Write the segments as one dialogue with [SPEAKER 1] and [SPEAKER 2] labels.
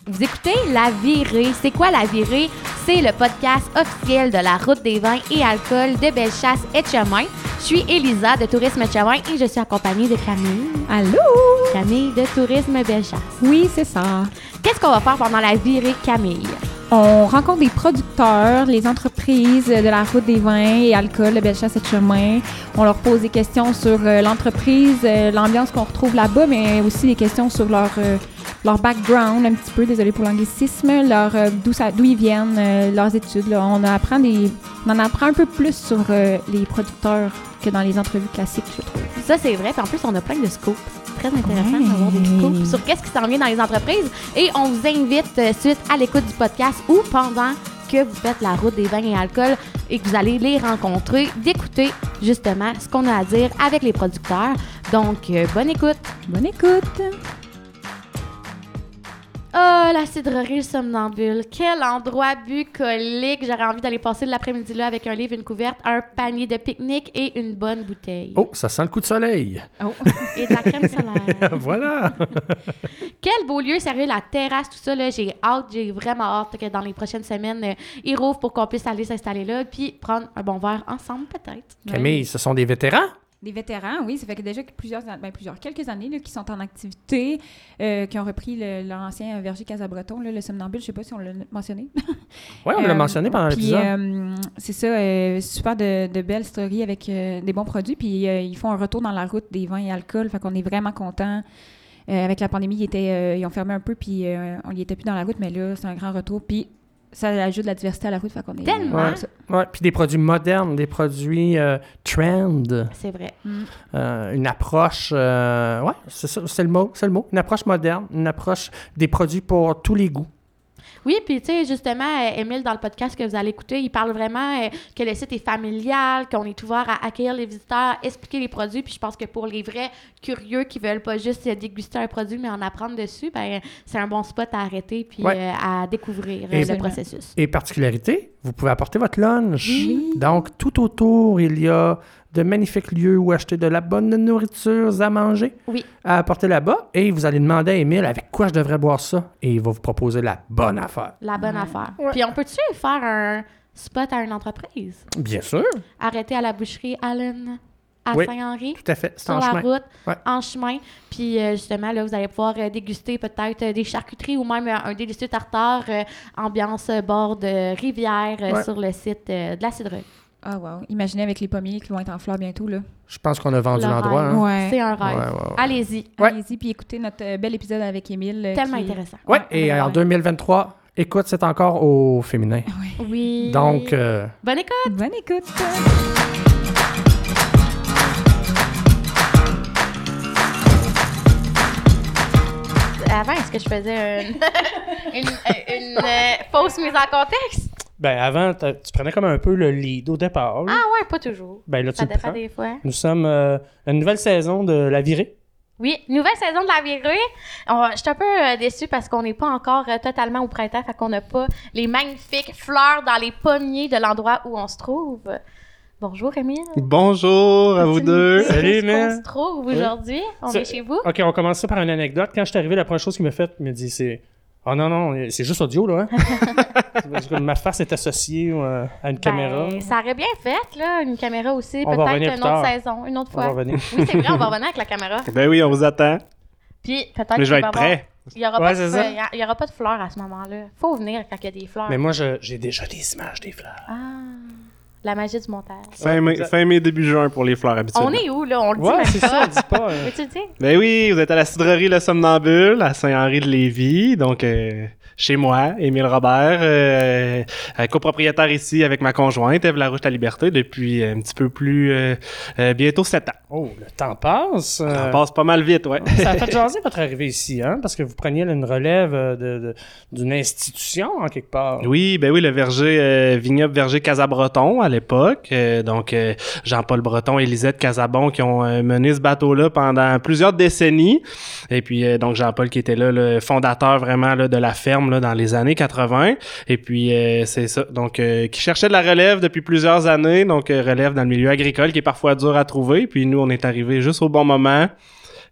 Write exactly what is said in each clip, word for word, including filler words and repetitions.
[SPEAKER 1] Vous écoutez La Virée. C'est quoi La Virée? C'est le podcast officiel de la Route des vins et alcools de Bellechasse et Chemin. Je suis Elisa de Tourisme Chemin et je suis accompagnée de Camille.
[SPEAKER 2] Allô?
[SPEAKER 1] Camille de Tourisme Bellechasse.
[SPEAKER 2] Oui, c'est ça.
[SPEAKER 1] Qu'est-ce qu'on va faire pendant la virée, Camille?
[SPEAKER 2] On rencontre des producteurs, les entreprises de la Route des vins et alcools de Bellechasse et Chemin. On leur pose des questions sur euh, l'entreprise, euh, l'ambiance qu'on retrouve là-bas, mais aussi des questions sur leur, euh, leur background, un petit peu, désolé pour l'anglicisme, leur, euh, d'où, ça, d'où ils viennent, euh, leurs études. Là. On, apprend des, on en apprend un peu plus sur euh, les producteurs que dans les entrevues classiques, je trouve.
[SPEAKER 1] Ça, c'est vrai. Puis en plus, on a plein de scoops. Très intéressant
[SPEAKER 2] Ouais.
[SPEAKER 1] d'avoir des scoops sur qu'est-ce qui s'en vient dans les entreprises. Et on vous invite euh, suite à l'écoute du podcast ou pendant que vous faites la route des vins et alcools et que vous allez les rencontrer, d'écouter justement ce qu'on a à dire avec les producteurs. Donc, euh, bonne écoute.
[SPEAKER 2] Bonne écoute!
[SPEAKER 1] Oh, la cidrerie Le Somnambule. Quel endroit bucolique. J'aurais envie d'aller passer l'après-midi là avec un livre, une couverte, un panier de pique-nique et une bonne bouteille.
[SPEAKER 3] Oh, ça sent le coup de soleil.
[SPEAKER 2] Oh.
[SPEAKER 1] Et de la crème solaire.
[SPEAKER 3] Voilà.
[SPEAKER 1] Quel beau lieu, sérieux, la terrasse, tout ça, là, j'ai hâte, j'ai vraiment hâte que dans les prochaines semaines, euh, ils rouvrent pour qu'on puisse aller s'installer là puis prendre un bon verre ensemble, peut-être.
[SPEAKER 3] Camille, ce sont des vétérans?
[SPEAKER 2] Des vétérans, oui. Ça fait que déjà plusieurs, ben plusieurs quelques années là, qui sont en activité, euh, qui ont repris le, l'ancien verger Casabreton, là, le Somnambule. Je ne sais pas si on l'a mentionné.
[SPEAKER 3] Oui, on l'a mentionné pendant
[SPEAKER 2] puis,
[SPEAKER 3] l'épisode.
[SPEAKER 2] Euh, c'est ça, euh, super de, de belles stories avec euh, des bons produits. Puis euh, ils font un retour dans la route des vins et alcools. Fait qu'on est vraiment contents. Euh, avec la pandémie, ils, étaient, euh, ils ont fermé un peu, puis euh, on n'y était plus dans la route. Mais là, c'est un grand retour. Puis ça ajoute de la diversité à la route. Fait qu'on est
[SPEAKER 1] Tellement.
[SPEAKER 2] euh,
[SPEAKER 3] Ouais.
[SPEAKER 2] ça.
[SPEAKER 3] Ouais, puis des produits modernes, des produits euh, trend,
[SPEAKER 1] C'est vrai.
[SPEAKER 2] Mm.
[SPEAKER 3] euh, une approche, euh, ouais, c'est ça, c'est le mot, c'est le mot, une approche moderne, une approche des produits pour tous les goûts.
[SPEAKER 1] Oui, puis tu sais, justement, euh, Émile, dans le podcast que vous allez écouter, il parle vraiment euh, que le site est familial, qu'on est ouvert à accueillir les visiteurs, expliquer les produits. Puis je pense que pour les vrais curieux qui veulent pas juste euh, déguster un produit, mais en apprendre dessus, ben c'est un bon spot à arrêter puis
[SPEAKER 3] Ouais.
[SPEAKER 1] euh, à découvrir euh,
[SPEAKER 3] Et-
[SPEAKER 1] le processus.
[SPEAKER 3] Et particularité, vous pouvez apporter votre lunch.
[SPEAKER 2] Oui.
[SPEAKER 3] Donc, tout autour, il y a de magnifiques lieux où acheter de la bonne nourriture à manger,
[SPEAKER 1] Oui.
[SPEAKER 3] à apporter là-bas. Et vous allez demander à Émile avec quoi je devrais boire ça. Et il va vous proposer la bonne affaire.
[SPEAKER 1] La bonne
[SPEAKER 2] Ouais.
[SPEAKER 1] affaire.
[SPEAKER 3] Ouais.
[SPEAKER 1] Puis on peut-tu faire un spot à une entreprise?
[SPEAKER 3] Bien sûr,
[SPEAKER 1] Arrêter à la boucherie Allen à
[SPEAKER 3] Oui.
[SPEAKER 1] Saint-Henri?
[SPEAKER 3] tout à fait. C'est
[SPEAKER 1] Sur
[SPEAKER 3] en
[SPEAKER 1] la
[SPEAKER 3] chemin.
[SPEAKER 1] route,
[SPEAKER 3] Ouais.
[SPEAKER 1] en chemin. Puis euh, justement, là, vous allez pouvoir euh, déguster peut-être euh, des charcuteries ou même euh, un délicieux tartare, euh, ambiance euh, bord de rivière euh,
[SPEAKER 3] Ouais.
[SPEAKER 1] sur le site euh, de la cidrerie.
[SPEAKER 2] Ah, wow. Imaginez avec les pommiers qui vont être en fleurs bientôt, là.
[SPEAKER 3] Je pense qu'on a vendu
[SPEAKER 1] Le
[SPEAKER 3] l'endroit.
[SPEAKER 1] rêve.
[SPEAKER 3] Hein?
[SPEAKER 2] Ouais.
[SPEAKER 1] C'est un
[SPEAKER 3] Ouais,
[SPEAKER 1] rêve.
[SPEAKER 3] ouais, ouais.
[SPEAKER 1] Allez-y.
[SPEAKER 3] Ouais.
[SPEAKER 2] Allez-y, puis écoutez notre euh, bel épisode avec Émile. euh,
[SPEAKER 1] Tellement
[SPEAKER 2] qui-
[SPEAKER 1] intéressant.
[SPEAKER 3] Ouais,
[SPEAKER 2] Ouais,
[SPEAKER 3] et
[SPEAKER 2] ouais,
[SPEAKER 3] en
[SPEAKER 2] ouais.
[SPEAKER 3] deux mille vingt-trois, écoute, c'est encore au féminin.
[SPEAKER 1] Oui.
[SPEAKER 3] Donc, euh,
[SPEAKER 1] Bonne écoute!
[SPEAKER 2] Bonne écoute!
[SPEAKER 1] Avant, est-ce que je faisais une, une, euh, une, euh, fausse mise en contexte?
[SPEAKER 3] ben avant, t'as- tu prenais comme un peu le lead au départ. là.
[SPEAKER 1] Ah ouais, pas toujours.
[SPEAKER 3] Ben là, tu
[SPEAKER 1] Ça
[SPEAKER 3] le
[SPEAKER 1] dépend
[SPEAKER 3] prends.
[SPEAKER 1] des fois.
[SPEAKER 3] Nous sommes euh, à une nouvelle saison de La Virée.
[SPEAKER 1] Oui, nouvelle saison de la virée. On- Je suis un peu euh, déçue parce qu'on n'est pas encore euh, totalement au printemps, fait qu'on n'a pas les magnifiques fleurs dans les pommiers de l'endroit où on se trouve. Bonjour, Émile.
[SPEAKER 4] Bonjour à vous deux.
[SPEAKER 3] Salut,
[SPEAKER 1] Où est-ce qu'on
[SPEAKER 3] Émile.
[SPEAKER 1] se trouve aujourd'hui? On
[SPEAKER 3] C'est-
[SPEAKER 1] est chez vous?
[SPEAKER 3] OK, on commence ça par une anecdote. Quand je suis arrivé, la première chose qu'il m'a faite, il m'a dit, c'est... Oh non, non, c'est juste audio, là. Hein? Parce que ma face est associée euh, à une caméra.
[SPEAKER 1] Ben, ça aurait bien fait, là, une caméra aussi.
[SPEAKER 3] On va revenir
[SPEAKER 1] Peut-être une
[SPEAKER 3] plus
[SPEAKER 1] autre
[SPEAKER 3] tard.
[SPEAKER 1] saison, une autre
[SPEAKER 3] On va
[SPEAKER 1] fois.
[SPEAKER 3] revenir.
[SPEAKER 1] Oui, c'est vrai, on va revenir avec la caméra.
[SPEAKER 4] Ben oui, on vous attend.
[SPEAKER 1] Puis peut-être
[SPEAKER 4] Mais je vais
[SPEAKER 1] qu'il va
[SPEAKER 4] être
[SPEAKER 1] y avoir-
[SPEAKER 4] prêt.
[SPEAKER 1] Il n'y aura,
[SPEAKER 3] Ouais,
[SPEAKER 1] pas de
[SPEAKER 3] c'est
[SPEAKER 1] fe-
[SPEAKER 3] ça.
[SPEAKER 1] il y a- il y aura pas de fleurs à ce moment-là. Faut venir quand il y a des fleurs.
[SPEAKER 3] Mais moi, je- j'ai déjà des images des fleurs.
[SPEAKER 1] Ah, la magie du montage.
[SPEAKER 4] Fin mai,
[SPEAKER 3] exact.
[SPEAKER 4] fin mai, début juin pour les fleurs habituellement.
[SPEAKER 1] On est où, là? On le dit
[SPEAKER 3] Ouais,
[SPEAKER 1] même
[SPEAKER 3] c'est
[SPEAKER 1] pas.
[SPEAKER 3] ça, dis pas. euh.
[SPEAKER 1] Veux-tu le dire?
[SPEAKER 4] Ben oui, vous êtes à la cidrerie Le Somnambule, à Saint-Henri-de-Lévis. Donc, euh, chez moi, Émile Robert, euh, euh, copropriétaire ici avec ma conjointe, Ève Larouche-La-Liberté, depuis un petit peu plus, euh, euh, bientôt sept ans.
[SPEAKER 3] Oh, le temps passe. euh.
[SPEAKER 4] Ça passe pas mal vite, ouais.
[SPEAKER 3] Ça a fait jaser votre arrivée ici, hein? Parce que vous preniez là, une relève euh, de, de- d'une institution, en quelque part.
[SPEAKER 4] Oui, ben oui, le verger, euh, vignoble verger Casabreton à l'époque. Euh, donc, euh, Jean-Paul Breton et Lisette Casabon qui ont euh, mené ce bateau-là pendant plusieurs décennies. Et puis, euh, donc, Jean-Paul qui était là, le fondateur vraiment là, de la ferme là, dans les années quatre-vingts. Et puis, euh, c'est ça. Donc, euh, qui cherchait de la relève depuis plusieurs années. Donc, euh, relève dans le milieu agricole qui est parfois dur à trouver. Puis, nous, on est arrivés juste au bon moment.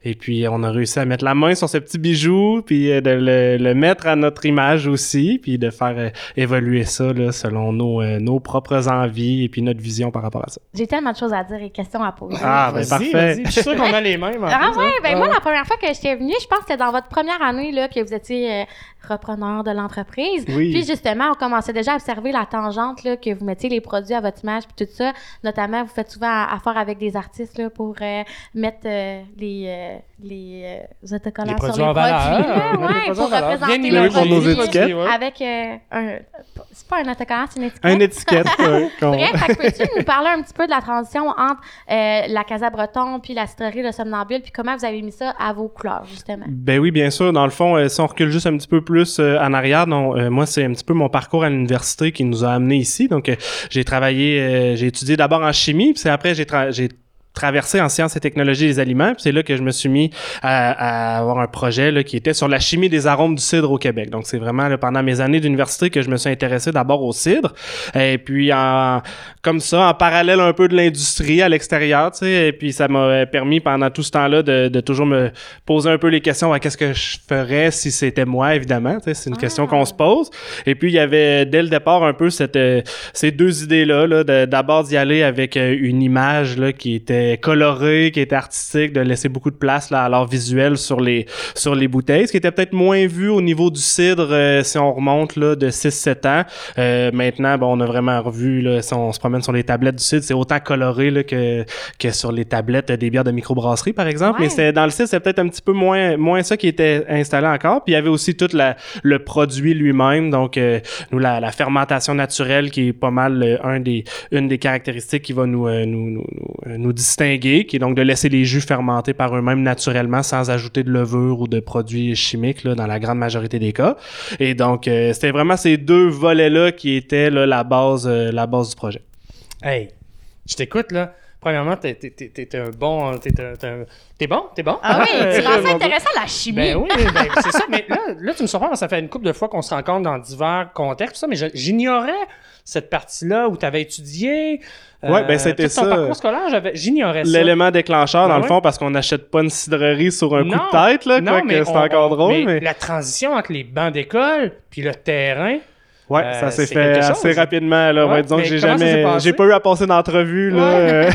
[SPEAKER 4] Et puis, on a réussi à mettre la main sur ce petit bijou, puis euh, de le, le mettre à notre image aussi, puis de faire euh, évoluer ça là, selon nos, euh, nos propres envies et puis notre vision par rapport à ça.
[SPEAKER 1] J'ai tellement de choses à dire et questions à poser.
[SPEAKER 4] Ah, ben
[SPEAKER 3] Vas-y,
[SPEAKER 4] parfait.
[SPEAKER 3] vas-y. Je suis sûr qu'on a les mêmes. en
[SPEAKER 1] Ah
[SPEAKER 3] plus,
[SPEAKER 1] ouais,
[SPEAKER 3] hein.
[SPEAKER 1] ben
[SPEAKER 3] Ah
[SPEAKER 1] moi,
[SPEAKER 3] ouais.
[SPEAKER 1] la première fois que j'étais venue, je pense que c'était dans votre première année là, que vous étiez euh, repreneur de l'entreprise.
[SPEAKER 4] Oui.
[SPEAKER 1] Puis justement, on commençait déjà à observer la tangente là, que vous mettiez les produits à votre image puis tout ça. Notamment, vous faites souvent affaire avec des artistes là, pour euh, mettre euh, les, euh, les euh, autocollants
[SPEAKER 3] Les
[SPEAKER 1] sur
[SPEAKER 3] produits
[SPEAKER 1] les
[SPEAKER 3] en
[SPEAKER 1] produits.
[SPEAKER 3] valeur.
[SPEAKER 1] là,
[SPEAKER 3] Les
[SPEAKER 1] ouais,
[SPEAKER 3] produits en
[SPEAKER 1] pour
[SPEAKER 3] valeur.
[SPEAKER 1] représenter
[SPEAKER 3] Bien
[SPEAKER 1] le
[SPEAKER 4] Oui, pour nos
[SPEAKER 1] produit
[SPEAKER 4] étiquettes.
[SPEAKER 3] ouais.
[SPEAKER 1] avec euh, un... C'est pas un autocollant, c'est une étiquette.
[SPEAKER 4] Une étiquette. euh, qu'on-
[SPEAKER 1] Bref, fait que peux-tu nous parler un petit peu de la transition entre euh, la Casa Breton puis la cidrerie Le Somnambule, puis comment vous avez mis ça à vos couleurs, justement?
[SPEAKER 4] Ben oui, bien sûr. Dans le fond, euh, si on recule juste un petit peu plus euh, en arrière, non, euh, moi, c'est un petit peu mon parcours à l'université qui nous a amenés ici. Donc, euh, j'ai travaillé, euh, j'ai étudié d'abord en chimie, puis c'est après, j'ai, tra- j'ai traversé en sciences et technologies des aliments, puis c'est là que je me suis mis à, à avoir un projet là, qui était sur la chimie des arômes du cidre au Québec. Donc, c'est vraiment là, pendant mes années d'université que je me suis intéressé d'abord au cidre, et puis en, comme ça, en parallèle un peu de l'industrie à l'extérieur, tu sais, et puis ça m'a permis pendant tout ce temps-là de, de toujours me poser un peu les questions à qu'est-ce que je ferais si c'était moi, évidemment, tu sais, c'est une
[SPEAKER 1] Ah.
[SPEAKER 4] question qu'on se pose. Et puis, il y avait dès le départ un peu cette, euh, ces deux idées-là, là, de, d'abord d'y aller avec euh, une image là, qui était colorée, qui était artistique, de laisser beaucoup de place là, à l'art visuel sur les, sur les bouteilles, ce qui était peut-être moins vu au niveau du cidre euh, si on remonte là, de six sept ans. Euh, maintenant, bon, on a vraiment revu, là, si on se promène sur les tablettes du cidre, c'est autant coloré là, que, que sur les tablettes des bières de microbrasserie, par exemple.
[SPEAKER 1] Ouais.
[SPEAKER 4] Mais c'était, dans le cidre, c'est peut-être un petit peu moins, moins ça qui était installé encore. Puis il y avait aussi tout la, le produit lui-même, donc euh, nous, la, la fermentation naturelle qui est pas mal euh, un des, une des caractéristiques qui va nous, euh, nous, nous, nous, nous distinguer, qui est donc de laisser les jus fermenter par eux-mêmes naturellement sans ajouter de levure ou de produits chimiques là, dans la grande majorité des cas. Et donc, euh, c'était vraiment ces deux volets-là qui étaient là, la base, euh, la base du projet.
[SPEAKER 3] Hey, je t'écoute, là. Premièrement, t'es, t'es, t'es, t'es un bon... T'es, t'es, t'es, t'es bon, t'es bon.
[SPEAKER 1] Ah oui,
[SPEAKER 3] Euh,
[SPEAKER 1] tu rends ça
[SPEAKER 3] mon
[SPEAKER 1] intéressant, la chimie.
[SPEAKER 3] Ben oui, ben, c'est ça. Mais là, là, tu me surprends, ça fait une couple de fois qu'on se rencontre dans divers contextes, ça, mais je- j'ignorais cette partie-là où tu avais étudié.
[SPEAKER 4] Ouais, ben, c'était
[SPEAKER 3] tout ton
[SPEAKER 4] ça.
[SPEAKER 3] parcours scolaire, j'avais, j'ignorais ça.
[SPEAKER 4] L'élément déclencheur,
[SPEAKER 3] Ben
[SPEAKER 4] dans
[SPEAKER 3] ouais.
[SPEAKER 4] le fond, parce qu'on n'achète pas une cidrerie sur un
[SPEAKER 3] Non,
[SPEAKER 4] coup de tête, là,
[SPEAKER 3] non,
[SPEAKER 4] quoi
[SPEAKER 3] mais
[SPEAKER 4] que c'est
[SPEAKER 3] on-
[SPEAKER 4] encore
[SPEAKER 3] on-
[SPEAKER 4] drôle,
[SPEAKER 3] mais,
[SPEAKER 4] mais...
[SPEAKER 3] la transition entre les bancs d'école puis le terrain.
[SPEAKER 4] Ouais,
[SPEAKER 3] Euh,
[SPEAKER 4] ça s'est
[SPEAKER 3] c'est
[SPEAKER 4] fait
[SPEAKER 3] quelque
[SPEAKER 4] assez
[SPEAKER 3] chose.
[SPEAKER 4] rapidement, là.
[SPEAKER 3] Ouais,
[SPEAKER 4] Ouais, disons
[SPEAKER 3] mais
[SPEAKER 4] que j'ai
[SPEAKER 3] comment ça s'est
[SPEAKER 4] jamais,
[SPEAKER 3] passé?
[SPEAKER 4] j'ai pas eu à passer d'entrevue, là.
[SPEAKER 3] Ouais.
[SPEAKER 4] euh,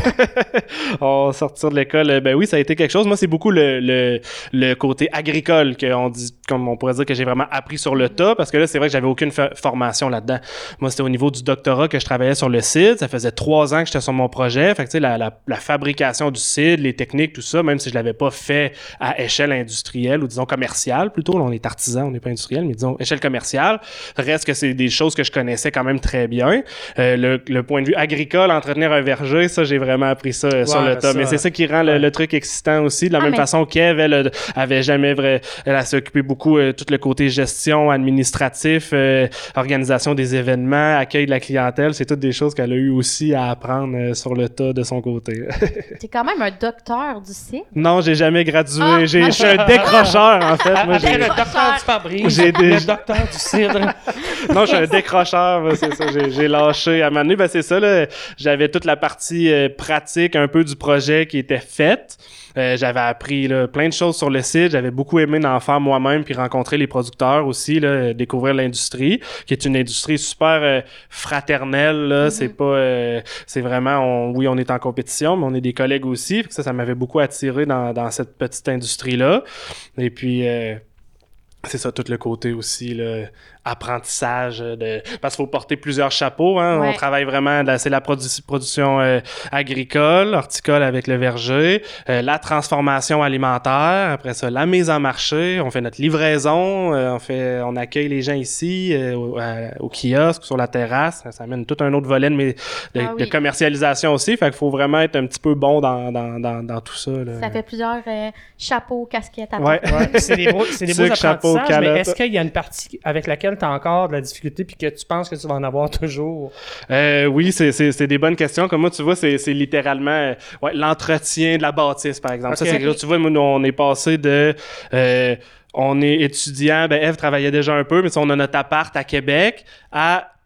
[SPEAKER 4] on sortir de l'école. euh, Ben oui, ça a été quelque chose. Moi, c'est beaucoup le, le, le côté agricole qu'on dit, comme on pourrait dire que j'ai vraiment appris sur le tas, parce que là, c'est vrai que j'avais aucune fa- formation là-dedans. Moi, c'était au niveau du doctorat que je travaillais sur le cidre. Ça faisait trois ans que j'étais sur mon projet. Fait que, tu sais, la, la, la fabrication du cidre, les techniques, tout ça, même si je l'avais pas fait à échelle industrielle ou disons commerciale, plutôt. Là, on est artisan, on n'est pas industriel, mais disons échelle commerciale. Reste que c'est des choses que je connaissais quand même très bien. Euh, le, le point de vue agricole, entretenir un verger, ça, j'ai vraiment appris ça euh, sur
[SPEAKER 3] Ouais,
[SPEAKER 4] le tas.
[SPEAKER 3] ça,
[SPEAKER 4] Mais c'est ça qui rend le,
[SPEAKER 3] ouais.
[SPEAKER 4] le truc excitant aussi. De la
[SPEAKER 1] Ah,
[SPEAKER 4] même
[SPEAKER 1] mais-
[SPEAKER 4] façon qu'Ève, elle euh, avait jamais vrai, elle a s'occupé beaucoup euh, tout le côté gestion, administratif, euh, organisation des événements, accueil de la clientèle. C'est toutes des choses qu'elle a eu aussi à apprendre euh, sur le tas de son côté.
[SPEAKER 1] T'es quand même un docteur du cidre.
[SPEAKER 4] Non, j'ai jamais gradué.
[SPEAKER 1] Ah!
[SPEAKER 4] J'ai, je suis un décrocheur, en fait. Moi,
[SPEAKER 3] Après
[SPEAKER 4] j'ai,
[SPEAKER 3] le docteur du Fabrice,
[SPEAKER 4] J'ai des-
[SPEAKER 3] le docteur du cidre.
[SPEAKER 4] non, je suis un décrocheur, moi, c'est ça. J'ai, j'ai lâché. À un moment donné, ben, c'est ça, là. J'avais toute la partie euh, pratique un peu du projet qui était faite. Euh, j'avais appris là, plein de choses sur le site. J'avais beaucoup aimé d'en faire moi-même puis rencontrer les producteurs aussi, là, euh, découvrir l'industrie, qui est une industrie super euh, fraternelle. Là.
[SPEAKER 1] Mm-hmm.
[SPEAKER 4] C'est pas, euh, c'est vraiment, on, oui, on est en compétition, mais on est des collègues aussi. Fait que ça, ça m'avait beaucoup attiré dans, dans cette petite industrie-là. Et puis, euh, c'est ça, tout le côté aussi, là, apprentissage, de parce qu'il faut porter plusieurs chapeaux. Hein?
[SPEAKER 1] Ouais.
[SPEAKER 4] On travaille vraiment, là, c'est la produ- production euh, agricole, horticole avec le verger, euh, la transformation alimentaire, après ça, la mise en marché, on fait notre livraison, euh, on fait, on accueille les gens ici, euh, au, à- au kiosque, sur la terrasse. Ça amène tout un autre volet de, mes- de,
[SPEAKER 1] Ah oui.
[SPEAKER 4] de commercialisation aussi. Fait qu'il faut vraiment être un petit peu bon dans, dans, dans, dans tout ça. Là.
[SPEAKER 1] Ça fait plusieurs euh, chapeaux, casquettes à
[SPEAKER 4] Ouais.
[SPEAKER 1] porter.
[SPEAKER 3] Ouais, c'est des beaux, c'est des beaux
[SPEAKER 4] Sucre, chapeau,
[SPEAKER 3] apprentissages, mais
[SPEAKER 4] calotte.
[SPEAKER 3] est-ce qu'il y a une partie avec laquelle tu as encore de la difficulté puis que tu penses que tu vas en avoir toujours?
[SPEAKER 4] Euh, oui, c'est, c'est, c'est des bonnes questions. Comme moi, tu vois, c'est, c'est littéralement euh, ouais, l'entretien de la bâtisse, par exemple.
[SPEAKER 3] Ok.
[SPEAKER 4] Ça, c'est quelque chose, tu vois, nous, on est passé de... Euh, on est étudiant, ben Ève travaillait déjà un peu, mais si on a notre appart à Québec, à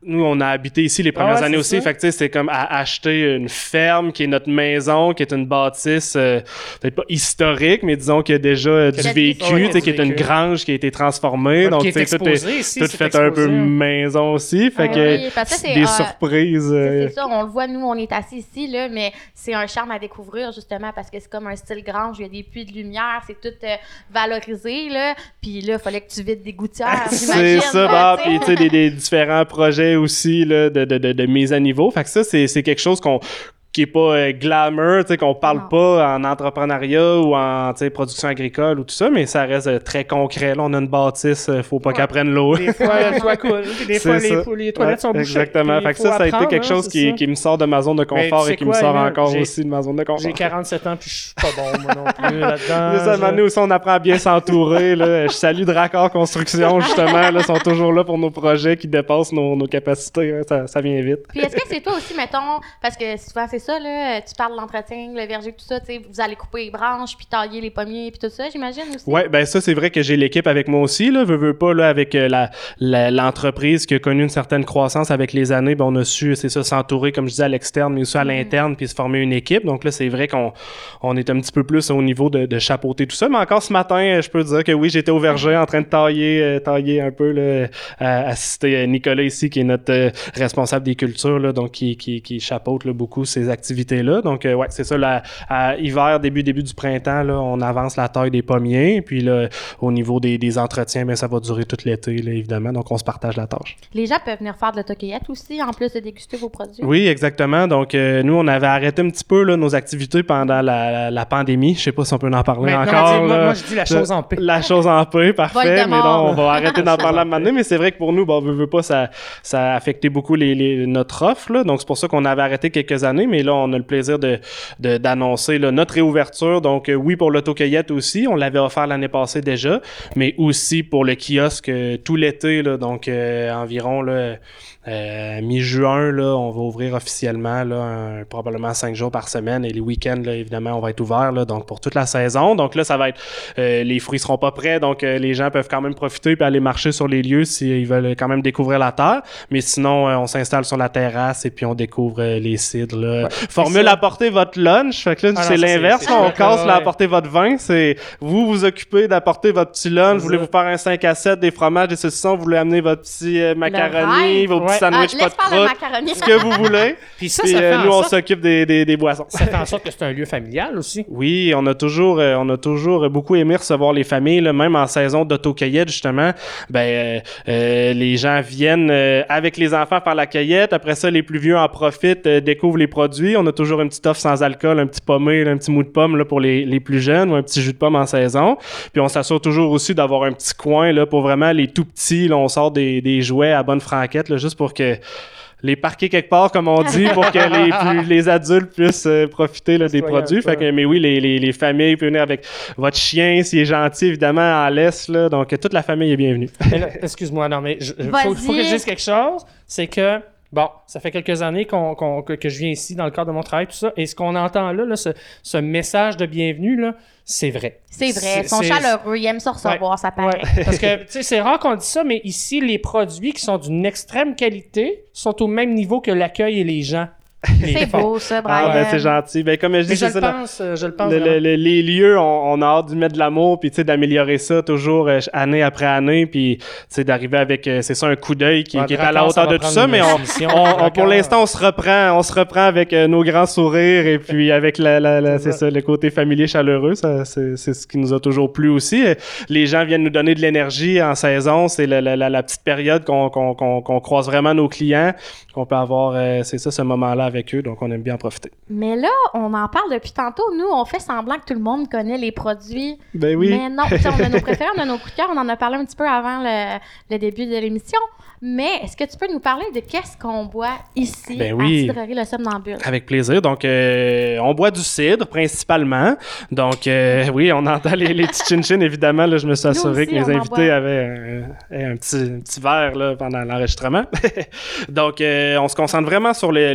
[SPEAKER 4] nous, on a habité ici les premières
[SPEAKER 3] Ah ouais,
[SPEAKER 4] années
[SPEAKER 3] c'est
[SPEAKER 4] aussi.
[SPEAKER 3] ça.
[SPEAKER 4] Fait que, tu sais, c'est comme à acheter une ferme qui est notre maison, qui est une bâtisse, euh, peut-être pas historique, mais disons qu'il y a déjà euh, du
[SPEAKER 1] Qui a
[SPEAKER 4] vécu,
[SPEAKER 3] ouais,
[SPEAKER 4] tu sais,
[SPEAKER 3] du
[SPEAKER 4] qui est une
[SPEAKER 3] vécu.
[SPEAKER 4] grange qui a été transformée.
[SPEAKER 3] Ouais,
[SPEAKER 4] donc,
[SPEAKER 3] qui est
[SPEAKER 4] tu sais, tout est,
[SPEAKER 3] exposé ici,
[SPEAKER 4] tout
[SPEAKER 3] c'est
[SPEAKER 4] fait un peu
[SPEAKER 3] exposé.
[SPEAKER 4] maison aussi. Fait
[SPEAKER 1] Ah
[SPEAKER 4] que
[SPEAKER 1] oui, parce que c'est,
[SPEAKER 4] des
[SPEAKER 1] euh,
[SPEAKER 4] surprises.
[SPEAKER 1] Tu sais,
[SPEAKER 4] euh,
[SPEAKER 1] c'est ça, on le voit, nous, on est assis ici, là, mais c'est un charme à découvrir, justement, parce que c'est comme un style grange, il y a des puits de lumière, c'est tout euh, valorisé, là. Puis là, il fallait que tu vides des gouttières,
[SPEAKER 4] C'est
[SPEAKER 1] j'imagine.
[SPEAKER 4] ça,
[SPEAKER 1] là,
[SPEAKER 4] bah,
[SPEAKER 1] tu sais.
[SPEAKER 4] puis tu sais, des, des différents projets aussi là, de, de, de, de mise à niveau. Fait que ça, c'est, c'est quelque chose qu'on qui est pas euh, glamour, tu sais, qu'on parle
[SPEAKER 1] Non.
[SPEAKER 4] pas en entrepreneuriat ou en, tu sais, production agricole ou tout ça, mais ça reste euh, très concret. Là, on a une bâtisse, euh, faut pas
[SPEAKER 3] Ouais.
[SPEAKER 4] qu'elle prenne l'eau.
[SPEAKER 3] Des fois, le toit coule, puis des
[SPEAKER 4] C'est
[SPEAKER 3] fois,
[SPEAKER 4] ça.
[SPEAKER 3] les, les toilettes
[SPEAKER 4] Ouais,
[SPEAKER 3] sont bouchées.
[SPEAKER 4] exactement.
[SPEAKER 3] puis
[SPEAKER 4] Fait que
[SPEAKER 3] faut
[SPEAKER 4] ça, ça a été
[SPEAKER 3] apprendre,
[SPEAKER 4] quelque
[SPEAKER 3] hein,
[SPEAKER 4] chose
[SPEAKER 3] c'est
[SPEAKER 4] qui,
[SPEAKER 3] ça.
[SPEAKER 4] qui me sort de ma zone de
[SPEAKER 3] Mais
[SPEAKER 4] confort
[SPEAKER 3] tu sais
[SPEAKER 4] et qui
[SPEAKER 3] quoi,
[SPEAKER 4] me sort
[SPEAKER 3] là,
[SPEAKER 4] encore
[SPEAKER 3] j'ai-
[SPEAKER 4] aussi de ma zone de confort.
[SPEAKER 3] J'ai quarante-sept ans, puis je suis pas bon, moi non plus, là-dedans.
[SPEAKER 4] C'est ça, à un moment
[SPEAKER 3] je-
[SPEAKER 4] donné aussi, on apprend à bien s'entourer. Là. Je salue Dracor Construction, justement. Là, sont toujours là pour nos projets qui dépassent nos, nos capacités. Hein. Ça, ça vient vite.
[SPEAKER 1] Puis est-ce que c'est toi aussi, mettons, parce que souvent c'est ça, là, tu parles de l'entretien, le verger, tout ça, tu sais, vous allez couper les branches, puis tailler les pommiers, puis tout ça, j'imagine aussi?
[SPEAKER 4] Ouais, ben ça, c'est vrai que j'ai l'équipe avec moi aussi. Là, veux, veux pas, là, avec euh, la, la- l'entreprise qui a connu une certaine croissance avec les années, ben, on a su, c'est ça, s'entourer, comme je disais, à l'externe, mais aussi à l'interne, puis se former une équipe. Donc là, c'est vrai qu'on on est un petit peu plus au niveau de, de chapeauter tout ça. Mais encore ce matin, euh, je peux dire que oui, j'étais au verger en train de tailler, euh, tailler un peu, là, à assister à Nicolas ici, qui est notre euh, responsable des cultures, là, donc qui, qui, qui chapeaute là, beaucoup ces activités-là. Donc, euh, ouais, c'est ça, là, à hiver, début, début du printemps, là, on avance la taille des pommiers. Puis là, au niveau des, des entretiens, ben, ça va durer tout l'été, là, évidemment. Donc, on se partage la tâche.
[SPEAKER 1] Les gens peuvent venir faire de l'autocueillette aussi, en plus de déguster vos produits.
[SPEAKER 4] Oui, exactement. Donc, euh, nous, on avait arrêté un petit peu là, nos activités pendant la, la, la pandémie. Je sais pas si on peut en parler
[SPEAKER 3] Maintenant,
[SPEAKER 4] encore.
[SPEAKER 3] dis- moi,
[SPEAKER 4] là.
[SPEAKER 3] moi, je dis la chose en paix.
[SPEAKER 4] La chose en paix, parfait. Mais
[SPEAKER 1] Voldemort.
[SPEAKER 4] non, on va arrêter d'en parler à un moment donné. Mais c'est vrai que pour nous, bon, veut, veut pas, ça, ça a affecté beaucoup les, les, notre offre. Là. Donc, c'est pour ça qu'on avait arrêté quelques années. Mais là, on a le plaisir de, de, d'annoncer là, notre réouverture. Donc, euh, oui, pour l'autocueillette aussi. On l'avait offert l'année passée déjà. Mais aussi pour le kiosque euh, tout l'été. Là, donc, euh, environ là, euh, mi-juin, là, on va ouvrir officiellement là, un- probablement cinq jours par semaine. Et les week-ends, là, évidemment, on va être ouvert là, donc pour toute la saison. Donc là, ça va être... Euh, les fruits seront pas prêts. Donc, euh, les gens peuvent quand même profiter puis aller marcher sur les lieux s'ils veulent quand même découvrir la terre. Mais sinon, euh, on s'installe sur la terrasse et puis on découvre euh, les cidres. Là. Formule
[SPEAKER 3] ça-
[SPEAKER 4] apporter votre lunch. Fait que là,
[SPEAKER 3] Ah
[SPEAKER 4] c'est
[SPEAKER 3] non, ça,
[SPEAKER 4] l'inverse.
[SPEAKER 3] c'est-
[SPEAKER 4] là, on
[SPEAKER 3] c'est-
[SPEAKER 4] casse
[SPEAKER 3] ouais.
[SPEAKER 4] là, apporter votre vin. C'est vous vous occupez d'apporter votre petit lunch. Vous voulez vous faire un cinq à sept, des fromages, des saucissons. Vous voulez amener votre petit euh, macaroni,
[SPEAKER 1] rêve.
[SPEAKER 4] vos petits
[SPEAKER 3] Ouais.
[SPEAKER 1] Ah,
[SPEAKER 4] sandwichs pas
[SPEAKER 1] laisse
[SPEAKER 4] de
[SPEAKER 1] faire le
[SPEAKER 4] croûte,
[SPEAKER 1] macaroni.
[SPEAKER 4] ce que vous voulez.
[SPEAKER 3] Puis ça,
[SPEAKER 4] Puis
[SPEAKER 3] ça fait
[SPEAKER 4] euh,
[SPEAKER 3] en
[SPEAKER 4] nous, on
[SPEAKER 3] sorte-
[SPEAKER 4] s'occupe des, des, des boissons.
[SPEAKER 3] ça fait en sorte que c'est un lieu familial aussi.
[SPEAKER 4] Oui, on a toujours, euh, on a toujours beaucoup aimé recevoir les familles, là, même en saison d'autocueillette justement. Ben, euh, euh, les gens viennent euh, avec les enfants faire la cueillette. Après ça, les plus vieux en profitent, euh, découvrent les produits. On a toujours une petite offre sans alcool, un petit pommé, là, un petit mou de pomme là, pour les, les plus jeunes ou un petit jus de pomme en saison. Puis on s'assure toujours aussi d'avoir un petit coin là pour vraiment les tout petits. Là, on sort des, des jouets à bonne franquette là, juste pour que les parquer quelque part, comme on dit, pour que les, plus, les adultes puissent euh, profiter là, des
[SPEAKER 3] Citoyen,
[SPEAKER 4] produits.
[SPEAKER 3] toi.
[SPEAKER 4] Fait que, mais oui, les, les, les familles peuvent venir avec votre chien, s'il est gentil, évidemment, en laisse. Là, donc, toute la famille est bienvenue.
[SPEAKER 3] Mais là, excuse-moi, non, mais il faut,
[SPEAKER 1] Vas-y.
[SPEAKER 3] faut que je dise quelque chose. C'est que, bon, ça fait quelques années qu'on, qu'on- que, que je viens ici dans le cadre de mon travail, tout ça. Et ce qu'on entend là, là ce, ce message de bienvenue, là, c'est vrai.
[SPEAKER 1] C'est vrai, ils sont
[SPEAKER 3] c'est-
[SPEAKER 1] chaleureux, ils aiment ça recevoir, ça paraît.
[SPEAKER 3] Ouais, parce que, tu sais, c'est rare qu'on dise ça, mais ici, les produits qui sont d'une extrême qualité sont au même niveau que l'accueil et les gens. les
[SPEAKER 1] C'est
[SPEAKER 3] font.
[SPEAKER 1] beau, ça, Brian.
[SPEAKER 4] Ah, ben, c'est gentil. Ben, comme je dis,
[SPEAKER 3] Mais je
[SPEAKER 4] c'est
[SPEAKER 3] le
[SPEAKER 4] ça. là,
[SPEAKER 3] pense, euh, je le pense.
[SPEAKER 4] le-
[SPEAKER 3] vraiment.
[SPEAKER 4] le- le- les lieux, on, on a hâte d'y mettre de l'amour, puis tu sais, d'améliorer ça toujours euh, année après année, puis tu sais, d'arriver avec, euh, c'est ça, un coup d'œil qui,
[SPEAKER 3] Ouais,
[SPEAKER 4] qui est à la
[SPEAKER 3] Dracor, ça
[SPEAKER 4] hauteur
[SPEAKER 3] va
[SPEAKER 4] de tout
[SPEAKER 3] prendre
[SPEAKER 4] ça,
[SPEAKER 3] une
[SPEAKER 4] mais on,
[SPEAKER 3] définition.
[SPEAKER 4] on- on- pour
[SPEAKER 3] Dracor.
[SPEAKER 4] l'instant, on se reprend, on se reprend avec euh, nos grands sourires et puis avec la, la, la-
[SPEAKER 3] C'est
[SPEAKER 4] c'est
[SPEAKER 3] ça.
[SPEAKER 4] ça, le côté familier chaleureux, ça, c'est, c'est ce qui nous a toujours plu aussi. Euh, Les gens viennent nous donner de l'énergie en saison, c'est la, la, la, la petite période qu'on, qu'on, qu'on, qu'on croise vraiment nos clients, qu'on peut avoir, euh, c'est ça, ce moment-là avec eux, donc on aime bien en profiter.
[SPEAKER 1] Mais là, on en parle depuis tantôt. Nous, on fait semblant que tout le monde connaît les produits.
[SPEAKER 4] Ben oui.
[SPEAKER 1] Mais non, tu sais, on a nos préférés, on a nos coups de cœur. On en a parlé un petit peu avant le, le début de l'émission. Mais est-ce que tu peux nous parler de qu'est-ce qu'on boit ici
[SPEAKER 4] Ben
[SPEAKER 1] à
[SPEAKER 4] oui.
[SPEAKER 1] Cidrerie Le Somnambule?
[SPEAKER 4] Avec plaisir. Donc, euh, on boit du cidre principalement. Donc, euh, oui, on entend les, les petits chin-chin, évidemment. Là, je me suis
[SPEAKER 1] Nous
[SPEAKER 4] assuré
[SPEAKER 1] aussi,
[SPEAKER 4] que mes
[SPEAKER 1] on en
[SPEAKER 4] invités
[SPEAKER 1] boit.
[SPEAKER 4] avaient un, un petit, un petit verre là, pendant l'enregistrement. Donc, euh, on se concentre vraiment sur les, les cidres.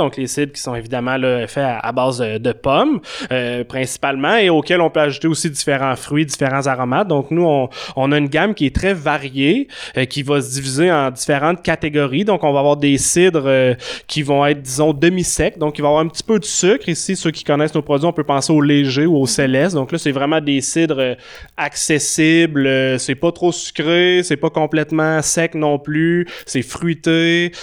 [SPEAKER 4] donc les cidres qui sont évidemment là, faits à, à base de, de pommes euh, principalement et auxquels on peut ajouter aussi différents fruits, différents aromates. Donc nous, on, on a une gamme qui est très variée, euh, qui va se diviser en différentes catégories. Donc on va avoir des cidres euh, qui vont être, disons, demi-secs, donc il va y avoir un petit peu de sucre. Ici, ceux qui connaissent nos produits, on peut penser au léger ou au céleste. Donc là, c'est vraiment des cidres euh, accessibles, euh, c'est pas trop sucré, c'est pas complètement sec non plus, c'est fruité,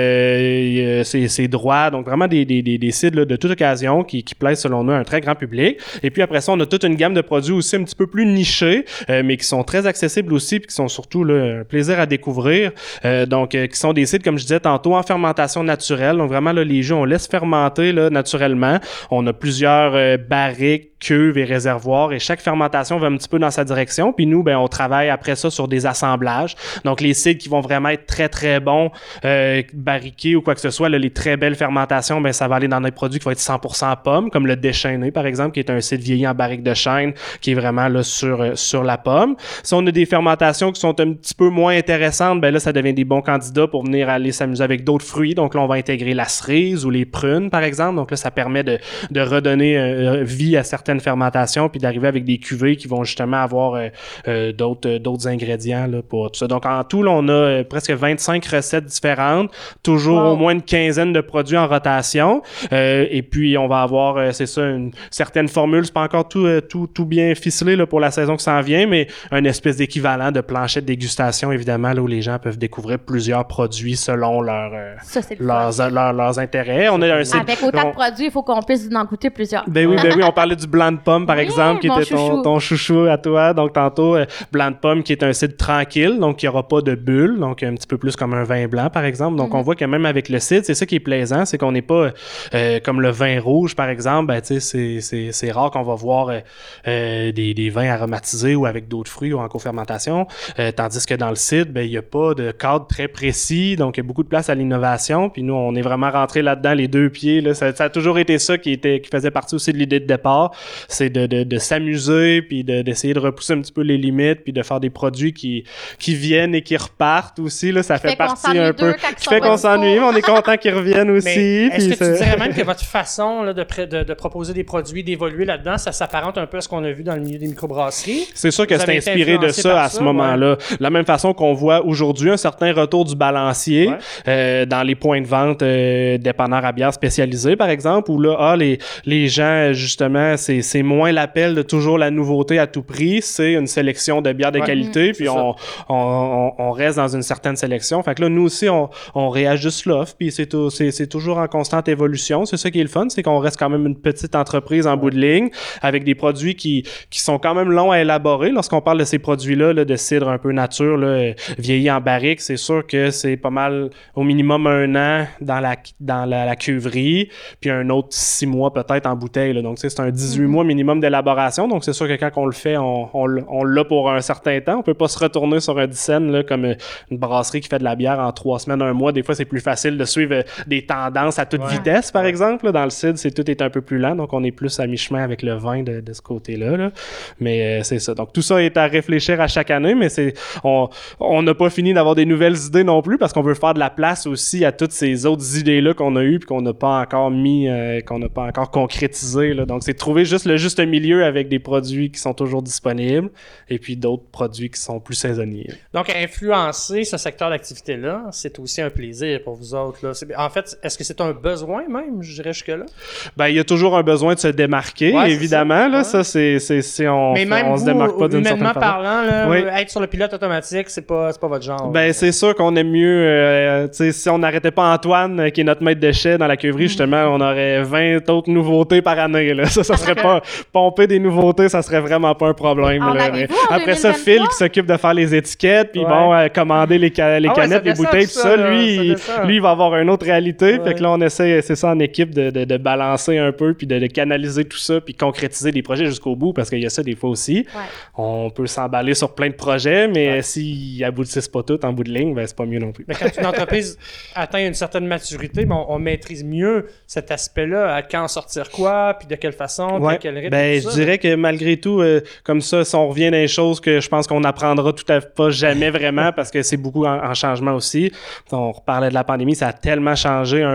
[SPEAKER 4] euh, c'est, c'est droit. Donc vraiment des, des, des, des cidres là, de toute occasion qui, qui plaisent selon nous à un très grand public. Et puis après ça, on a toute une gamme de produits aussi un petit peu plus nichés, euh, mais qui sont très accessibles aussi puis qui sont surtout là, un plaisir à découvrir. Euh, donc, euh, qui sont des cidres, comme je disais tantôt, en fermentation naturelle. Donc vraiment, là, les jus, on laisse fermenter là, naturellement. On a plusieurs euh, barriques, cuves et réservoirs et chaque fermentation va un petit peu dans sa direction. Puis nous, ben, on travaille après ça sur des assemblages. Donc, les cidres qui vont vraiment être très, très bons, euh, barriqués ou quoi que ce soit, là, les très belles fermentations, ben, ça va aller dans des produits qui vont être cent pour cent pommes, comme le déchaîné, par exemple, qui est un cidre vieilli en barrique de chêne, qui est vraiment là sur, euh, sur la pomme. Si on a des fermentations qui sont un petit peu moins intéressantes, ben là, ça devient des bons candidats pour venir aller s'amuser avec d'autres fruits. Donc là, on va intégrer la cerise ou les prunes, par exemple. Donc là, ça permet de, de redonner euh, vie à certaines fermentations puis d'arriver avec des cuvées qui vont justement avoir euh, euh, d'autres, euh, d'autres ingrédients là, pour tout ça. Donc en tout, là, on a euh, presque vingt-cinq recettes différentes, toujours wow. au moins une quinzaine de produits en rotation. Euh, et puis, on va avoir, euh, c'est ça, une certaine formule. C'est pas encore tout, euh, tout, tout bien ficelé là, pour la saison qui s'en vient, mais un espèce d'équivalent de plancher de dégustation, évidemment, là, où les gens peuvent découvrir plusieurs produits selon leur, euh,
[SPEAKER 1] ça,
[SPEAKER 4] leurs, leurs, leurs, leurs intérêts. On a un,
[SPEAKER 1] avec autant on... de produits, il faut qu'on puisse en goûter plusieurs.
[SPEAKER 4] Ben oui, ben oui, on parlait du blanc de pomme, par oui, exemple, qui était ton, ton chouchou à toi. Donc, tantôt, euh, blanc de pomme qui est un cidre tranquille, donc il n'y aura pas de bulles, donc un petit peu plus comme un vin blanc, par exemple. Donc, mm-hmm. on voit que même avec le cidre, c'est ça qui est plaisant, c'est qu'on n'est pas euh, comme le vin rouge, par exemple. Ben, tu sais, c'est, c'est, c'est rare qu'on va voir euh, euh, des, des vins aromatisés ou avec d'autres fruits ou en cofermentation. Euh, tandis que dans le cidre, ben, il n'y a pas de cadre très précis, donc il y a beaucoup de place à l'innovation. Puis nous, on est vraiment rentré là-dedans les deux pieds. Là. Ça, ça a toujours été ça qui était, qui faisait partie aussi de l'idée de départ. C'est de, de, de s'amuser, puis de, d'essayer de repousser un petit peu les limites, puis de faire des produits qui, qui viennent et qui repartent aussi. Là, ça fait, fait partie un peu. Qui fait qu'on s'ennuie, mais on est content qu'ils reviennent aussi.
[SPEAKER 3] Mais est-ce que
[SPEAKER 4] c'est...
[SPEAKER 3] tu dirais même que votre façon là, de, pré- de, de proposer des produits, d'évoluer là-dedans, ça s'apparente un peu à ce qu'on a vu dans le milieu des microbrasseries?
[SPEAKER 4] C'est sûr que c'est inspiré de ça à ce ça, moment-là. Ouais. La même façon qu'on voit aujourd'hui un certain retour du balancier ouais. euh, dans les points de vente euh, dépanneurs à bière spécialisés, par exemple, où là, ah, les, les gens, justement, c'est, c'est moins l'appel de toujours la nouveauté à tout prix, c'est une sélection de bières de ouais. qualité, mmh, puis on, on, on, on reste dans une certaine sélection. Fait que là, nous aussi, on, on réajuste l'offre, puis c'est, tout, c'est, c'est toujours en constante évolution. C'est ça qui est le fun, c'est qu'on reste quand même une petite entreprise en ouais. bout de ligne, avec des produits qui, qui sont quand même longs à élaborer. Lorsqu'on parle de ces produits-là, là, de cidre un peu nature, là, vieilli en barrique, c'est sûr que c'est pas mal, au minimum un an dans la, dans la, la cuverie, puis un autre six mois peut-être en bouteille. Là. Donc, c'est un dix-huit mm-hmm. mois minimum d'élaboration. Donc, c'est sûr que quand on le fait, on, on, on l'a pour un certain temps. On peut pas se retourner sur un dix-seine là, comme une brasserie qui fait de la bière en trois semaines, un mois. Des fois, c'est plus facile de suivre des tendances à toute ouais. vitesse, par ouais. exemple. Là. Dans le cidre, c'est, tout est un peu plus lent. Donc, on est plus à mi-chemin avec le vin de, de ce côté-là. Là. Mais euh, c'est ça. Donc, tout ça est à réfléchir à chaque année, mais c'est on on n'a pas fini d'avoir des nouvelles idées non plus parce qu'on veut faire de la place aussi à toutes ces autres idées-là qu'on a eues puis qu'on n'a pas encore mis, euh, qu'on n'a pas encore concrétisé. Là. Donc, c'est de trouver juste le juste milieu avec des produits qui sont toujours disponibles et puis d'autres produits qui sont plus saisonniers.
[SPEAKER 3] Donc, influencer ce secteur d'activité-là, c'est aussi un plaisir pour vous autres. Là. C'est, en fait, est-ce que c'est un besoin même, je dirais jusque-là?
[SPEAKER 4] Ben, il y a toujours un besoin de se démarquer, ouais, évidemment. Ça, là, ouais. ça c'est, c'est, c'est on,
[SPEAKER 3] Mais même
[SPEAKER 4] on
[SPEAKER 3] vous,
[SPEAKER 4] se démarque pas d'une certaine façon.
[SPEAKER 3] Parlant, là, oui. être sur le pilote automatique, c'est pas, c'est pas votre genre.
[SPEAKER 4] Ben, c'est sûr qu'on aime mieux, euh, tu sais, si on n'arrêtait pas Antoine, euh, qui est notre maître de chai dans la cuverie, justement, on aurait vingt autres nouveautés par année, là. Ça, ça serait pas, pomper des nouveautés, ça serait vraiment pas un problème, là. Mais après ça, Phil, qui s'occupe de faire les étiquettes, puis ouais. bon, euh, commander les, ca- les ah canettes, ouais, les bouteilles, tout ça, ça lui, il, ça. lui, il va avoir une autre réalité. Ouais. Fait que là, on essaie, c'est ça, en équipe, de, de, de balancer un peu, puis de, de canaliser tout ça, puis concrétiser des projets jusqu'au bout, parce qu'il y a ça des fois aussi. Ouais. On peut s'emballer sur plein de projets, mais ouais. s'ils aboutissent pas tous en bout de ligne, ben c'est pas mieux non plus.
[SPEAKER 3] Mais quand une entreprise atteint une certaine maturité, ben on, on maîtrise mieux cet aspect-là, à quand sortir quoi, puis de quelle façon,
[SPEAKER 4] ouais.
[SPEAKER 3] puis à quel rythme.
[SPEAKER 4] Ben, je dirais que malgré tout, euh, comme ça, si on revient dans les choses que je pense qu'on apprendra tout à fait pas jamais vraiment, parce que c'est beaucoup en, en changement aussi. On reparlait de la pandémie, ça a tellement changé un peu